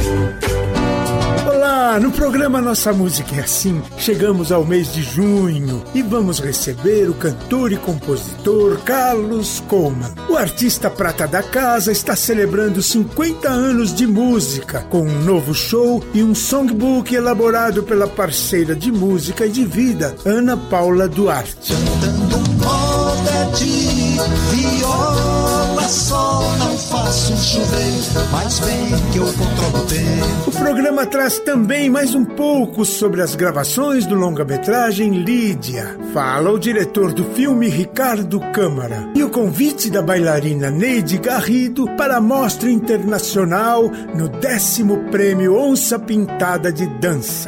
Olá, no programa Nossa Música é Assim, chegamos ao mês de junho e vamos receber o cantor e compositor Carlos Coman. O artista prata da casa está celebrando cinquenta anos de música, com um novo show e um songbook elaborado pela parceira de música e de vida, Ana Paula Duarte. Moda de viola, só não faço chover, mas bem que eu controlo o tempo. O programa traz também mais um pouco sobre as gravações do longa-metragem Lídia. Fala o diretor do filme, Ricardo Câmara, e o convite da bailarina Neide Garrido para a Mostra Internacional no décimo Prêmio Onça Pintada de Dança.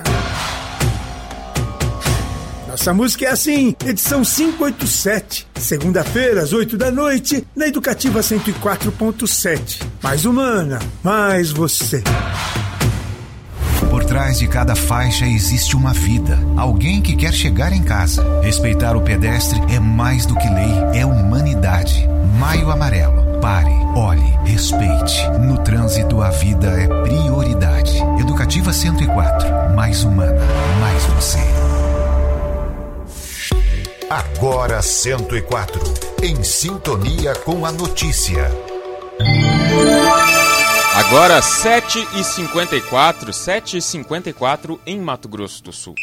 Nossa Música é Assim, edição quinhentos e oitenta e sete, segunda-feira, às oito da noite, na Educativa cento e quatro ponto sete. Mais humana, mais você. Por trás de cada faixa existe uma vida, alguém que quer chegar em casa. Respeitar o pedestre é mais do que lei, é humanidade. Maio Amarelo. Pare, olhe, respeite. No trânsito, a vida é prioridade. Educativa cento e quatro. Mais humana, mais você. Agora cento e quatro. Em sintonia com a notícia. Agora sete e cinquenta e quatro, sete e cinquenta e quatro em Mato Grosso do Sul.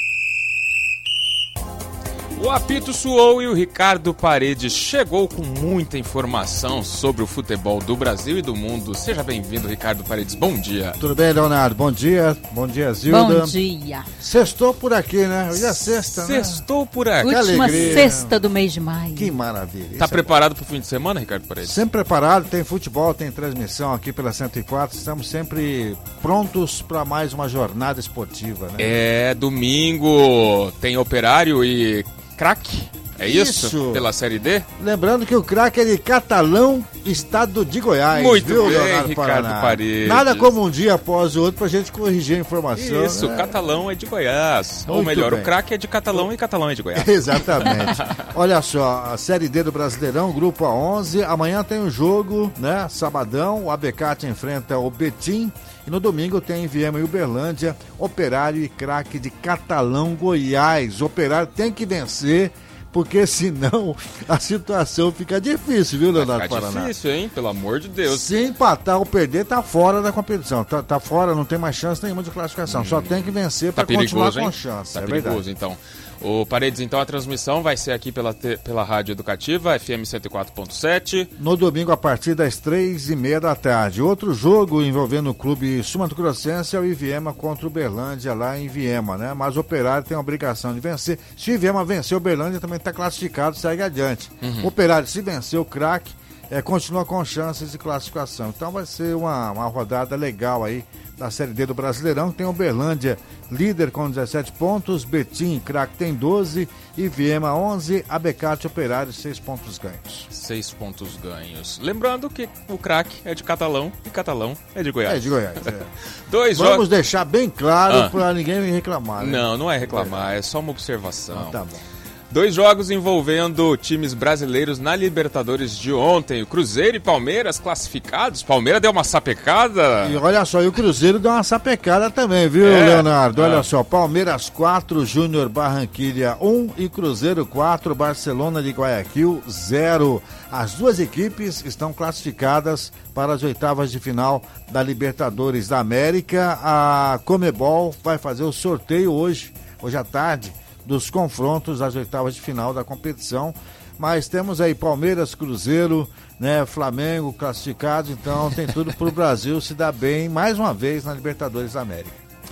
O apito soou e o Ricardo Paredes chegou com muita informação sobre o futebol do Brasil e do mundo. Seja bem-vindo, Ricardo Paredes. Bom dia. Tudo bem, Leonardo? Bom dia. Bom dia, Zilda. Bom dia. Sextou por aqui, né? Hoje é sexta, né? Sextou por aqui. Última que alegria. sexta do mês de maio. Que maravilha. Tá preparado pro fim de semana, Ricardo Paredes? Sempre preparado. Tem futebol, tem transmissão aqui pela cento e quatro. Estamos sempre prontos para mais uma jornada esportiva, né? É, domingo tem Operário e Craque, é isso? Isso. Pela Série D? Lembrando que o Craque é de Catalão, estado de Goiás. Muito viu, bem, Leonardo Ricardo Paraná? Paredes. Nada como um dia após o outro pra gente corrigir a informação. Isso, né? Catalão é de Goiás. Muito Ou melhor, bem. o Craque é de Catalão e Catalão é de Goiás. Exatamente. Olha só, a Série D do Brasileirão, grupo A onze. Amanhã tem um jogo, né? Sabadão, o A B C A T enfrenta o Betim. E no domingo tem Viema e Uberlândia, Operário e Craque de Catalão, Goiás. O Operário tem que vencer porque senão a situação fica difícil, viu, Leonardo Vai ficar Paraná? difícil, hein? Pelo amor de Deus. Se empatar ou perder, tá fora da competição. Tá, tá fora, não tem mais chance nenhuma de classificação. Hum. Só tem que vencer Tá para continuar perigoso, com hein? chance. Tá é perigoso, verdade. então. O Paredes, então, a transmissão vai ser aqui pela, te- pela Rádio Educativa, F M cento e quatro ponto sete. No domingo, a partir das três e meia da tarde. Outro jogo envolvendo o clube sul-mato-grossense é o Iviema contra o Uberlândia, lá em Iviema, né? Mas o Operário tem a obrigação de vencer. Se o Iviema vencer, o Uberlândia também está classificado, segue adiante. Uhum. O Operário, se vencer o craque, é, continua com chances de classificação. Então vai ser uma, uma rodada legal aí da Série D do Brasileirão. Tem o Uberlândia líder com dezessete pontos, Betim, craque tem doze, Iviema onze, Abecate Operário seis pontos ganhos. Seis pontos ganhos. Lembrando que o craque é de Catalão e Catalão é de Goiás. É de Goiás, é. Dois Vamos jogos... deixar bem claro Ah. para ninguém me reclamar, né? Não, não é reclamar, é só uma observação. Ah, tá bom. Dois jogos envolvendo times brasileiros na Libertadores de ontem. O Cruzeiro e Palmeiras classificados. Palmeiras deu uma sapecada. E olha só, e o Cruzeiro deu uma sapecada também, viu, É. Leonardo? Olha Ah. só, Palmeiras quatro, Júnior Barranquilha um e Cruzeiro quatro, Barcelona de Guayaquil zero. As duas equipes estão classificadas para as oitavas de final da Libertadores da América. A Comebol vai fazer o sorteio hoje, hoje à tarde, dos confrontos das oitavas de final da competição, mas temos aí Palmeiras, Cruzeiro, né, Flamengo classificados, então tem tudo para o Brasil se dar bem mais uma vez na Libertadores da América.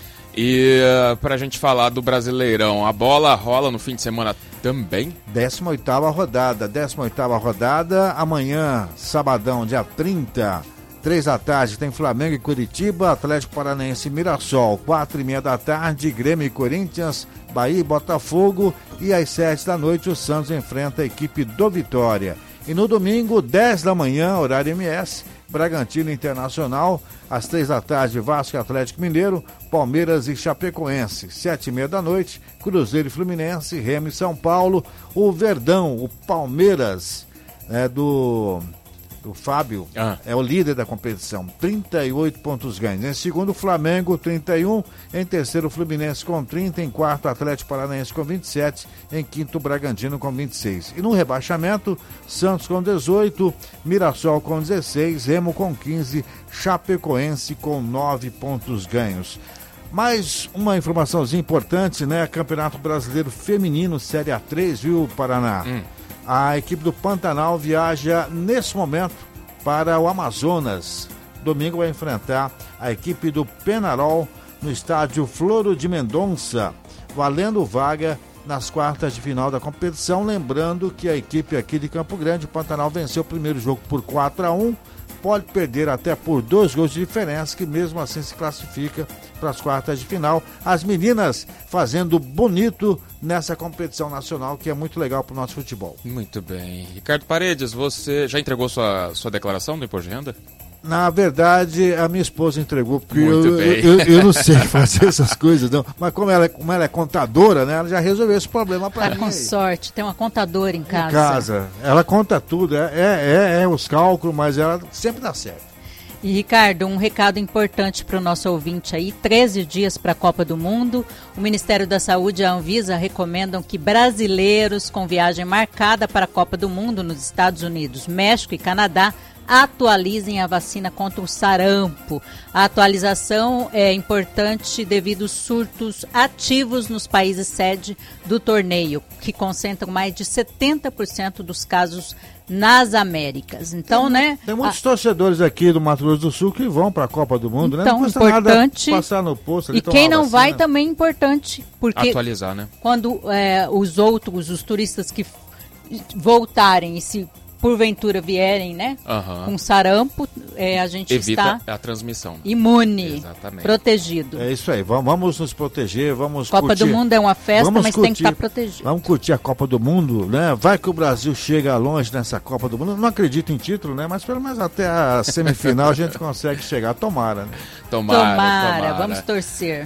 E uh, pra gente falar do Brasileirão, a bola rola no fim de semana também? décima oitava rodada, décima oitava rodada, amanhã, sabadão, dia trinta, três da tarde, tem Flamengo e Curitiba, Atlético Paranaense e Mirassol, quatro e meia da tarde, Grêmio e Corinthians, Bahia e Botafogo, e às sete da noite o Santos enfrenta a equipe do Vitória. E no domingo, dez da manhã, horário M S, Bragantino Internacional, às três da tarde, Vasco e Atlético Mineiro, Palmeiras e Chapecoense, sete e meia da noite, Cruzeiro e Fluminense, Remo e São Paulo, o Verdão, o Palmeiras, é, do... O Fábio ah. é o líder da competição, trinta e oito pontos ganhos. Em segundo, o Flamengo, trinta e um. Em terceiro, o Fluminense com trinta. Em quarto, o Atlético Paranaense com vinte e sete. Em quinto, o Bragantino com vinte e seis. E no rebaixamento, Santos com dezoito, Mirassol com dezesseis, Remo com quinze, Chapecoense com nove pontos ganhos. Mais uma informaçãozinha importante, né? Campeonato Brasileiro Feminino, Série A três, viu, Paraná? Hum. A equipe do Pantanal viaja nesse momento para o Amazonas. Domingo vai enfrentar a equipe do Penarol no estádio Floro de Mendonça, valendo vaga nas quartas de final da competição. Lembrando que a equipe aqui de Campo Grande, o Pantanal, venceu o primeiro jogo por quatro a um. Pode perder até por dois gols de diferença, que mesmo assim se classifica para as quartas de final. As meninas fazendo bonito nessa competição nacional, que é muito legal para o nosso futebol. Muito bem. Ricardo Paredes, você já entregou sua, sua declaração do Imposto de Renda? Na verdade, a minha esposa entregou, porque Muito eu, bem. eu, eu não sei fazer essas coisas, não. Mas como ela, como ela é contadora, né, ela já resolveu esse problema para Tá mim. com aí. sorte, tem uma contadora em casa. Em casa. Ela conta tudo, é, é, é, é os cálculos, mas ela sempre dá certo. E Ricardo, um recado importante para o nosso ouvinte aí, treze dias para a Copa do Mundo. O Ministério da Saúde e a Anvisa recomendam que brasileiros com viagem marcada para a Copa do Mundo nos Estados Unidos, México e Canadá atualizem a vacina contra o sarampo. A atualização é importante devido aos surtos ativos nos países sede do torneio, que concentram mais de setenta por cento dos casos nas Américas. Então, tem, né? Tem muitos a... torcedores aqui do Mato Grosso do Sul que vão para a Copa do Mundo, então, né? Não custa importante. nada passar no posto ali, e quem não vacina. vai também é importante, porque atualizar, né? Quando é, os outros, os turistas que voltarem e se porventura vierem, né, uhum. com sarampo, é, a gente evita está a transmissão. Imune, exatamente. Protegido. É isso aí, vamos, vamos nos proteger, vamos Copa curtir. do Mundo é uma festa, vamos mas curtir, tem que estar protegido. Vamos curtir a Copa do Mundo, né? Vai que o Brasil chega longe nessa Copa do Mundo. Não acredito em título, né? Mas pelo menos até a semifinal a gente consegue chegar. Tomara, né? Tomara, tomara, tomara. Vamos torcer.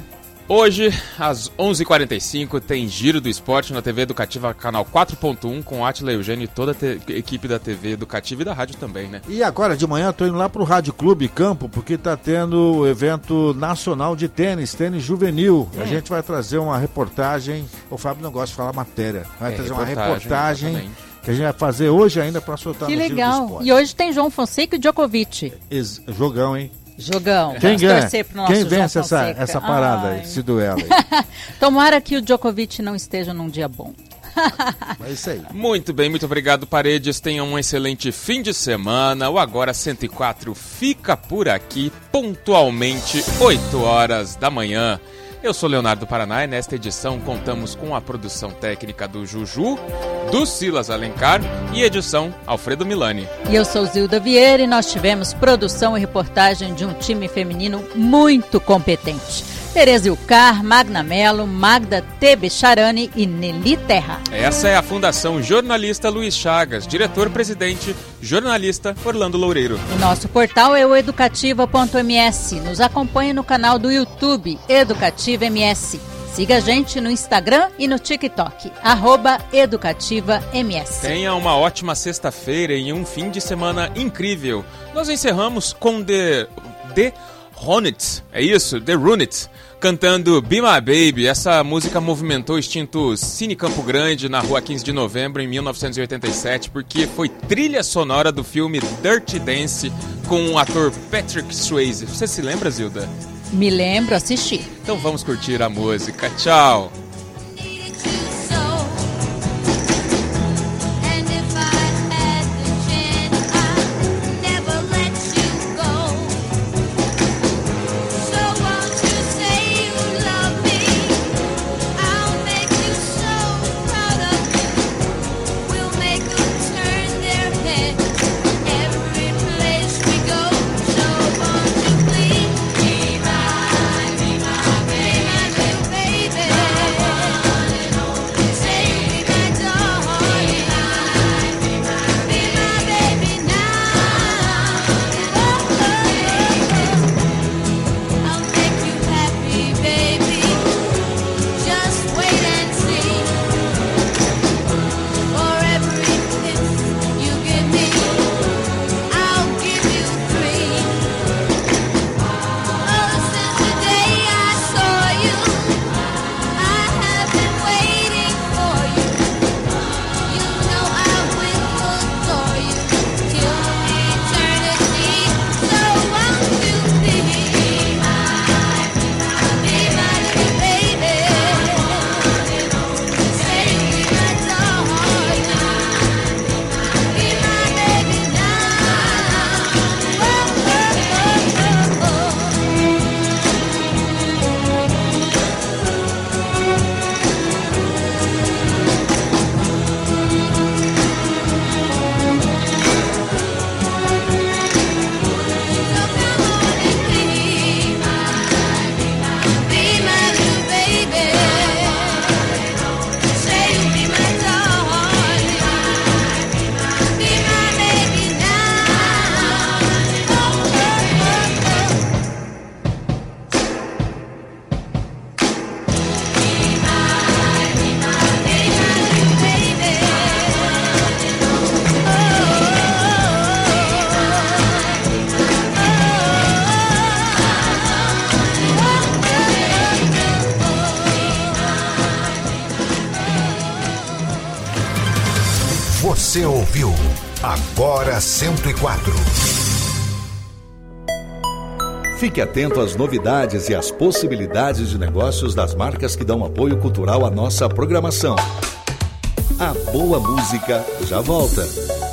Hoje, às onze e quarenta e cinco, tem Giro do Esporte na T V Educativa, canal quatro ponto um, com Átila Eugênio e toda a te- equipe da T V Educativa e da rádio também, né? E agora de manhã eu tô indo lá pro Rádio Clube Campo, porque tá tendo o evento nacional de tênis, tênis juvenil. Hum. A gente vai trazer uma reportagem, o Fábio não gosta de falar matéria, vai é, trazer uma reportagem exatamente. Que a gente vai fazer hoje ainda para soltar que no legal. Giro do Esporte. E hoje tem João Fonseca e Djokovic. Ex- jogão, hein? Jogão. Quem Vamos ganha? torcer pro nosso Quem vence João essa, Fonseca. essa parada Ai. aí, esse duelo aí? Tomara que o Djokovic não esteja num dia bom. É isso aí. Muito bem, muito obrigado, Paredes. Tenham um excelente fim de semana. O Agora cento e quatro fica por aqui, pontualmente, oito horas da manhã. Eu sou Leonardo Paraná e nesta edição contamos com a produção técnica do Juju, do Silas Alencar e edição Alfredo Milani. E eu sou Zilda Vieira e nós tivemos produção e reportagem de um time feminino muito competente. Tereza Ilcar, Magna Mello, Magda T. Becharani e Nelly Terra. Essa é a Fundação Jornalista Luiz Chagas, diretor-presidente, jornalista Orlando Loureiro. O nosso portal é o educativa ponto m s. Nos acompanhe no canal do YouTube Educativa M S. Siga a gente no Instagram e no TikTok, arroba Educativa M S. Tenha uma ótima sexta-feira e um fim de semana incrível. Nós encerramos com The... The Hornets, é isso? The Runets, cantando Be My Baby. Essa música movimentou o extinto Cine Campo Grande na rua quinze de novembro em mil novecentos e oitenta e sete, porque foi trilha sonora do filme Dirty Dance com o ator Patrick Swayze. Você se lembra, Zilda? Me lembro, assisti. Então vamos curtir a música. Tchau! Você ouviu Agora cento e quatro. Fique atento às novidades e às possibilidades de negócios das marcas que dão apoio cultural à nossa programação. A boa música já volta.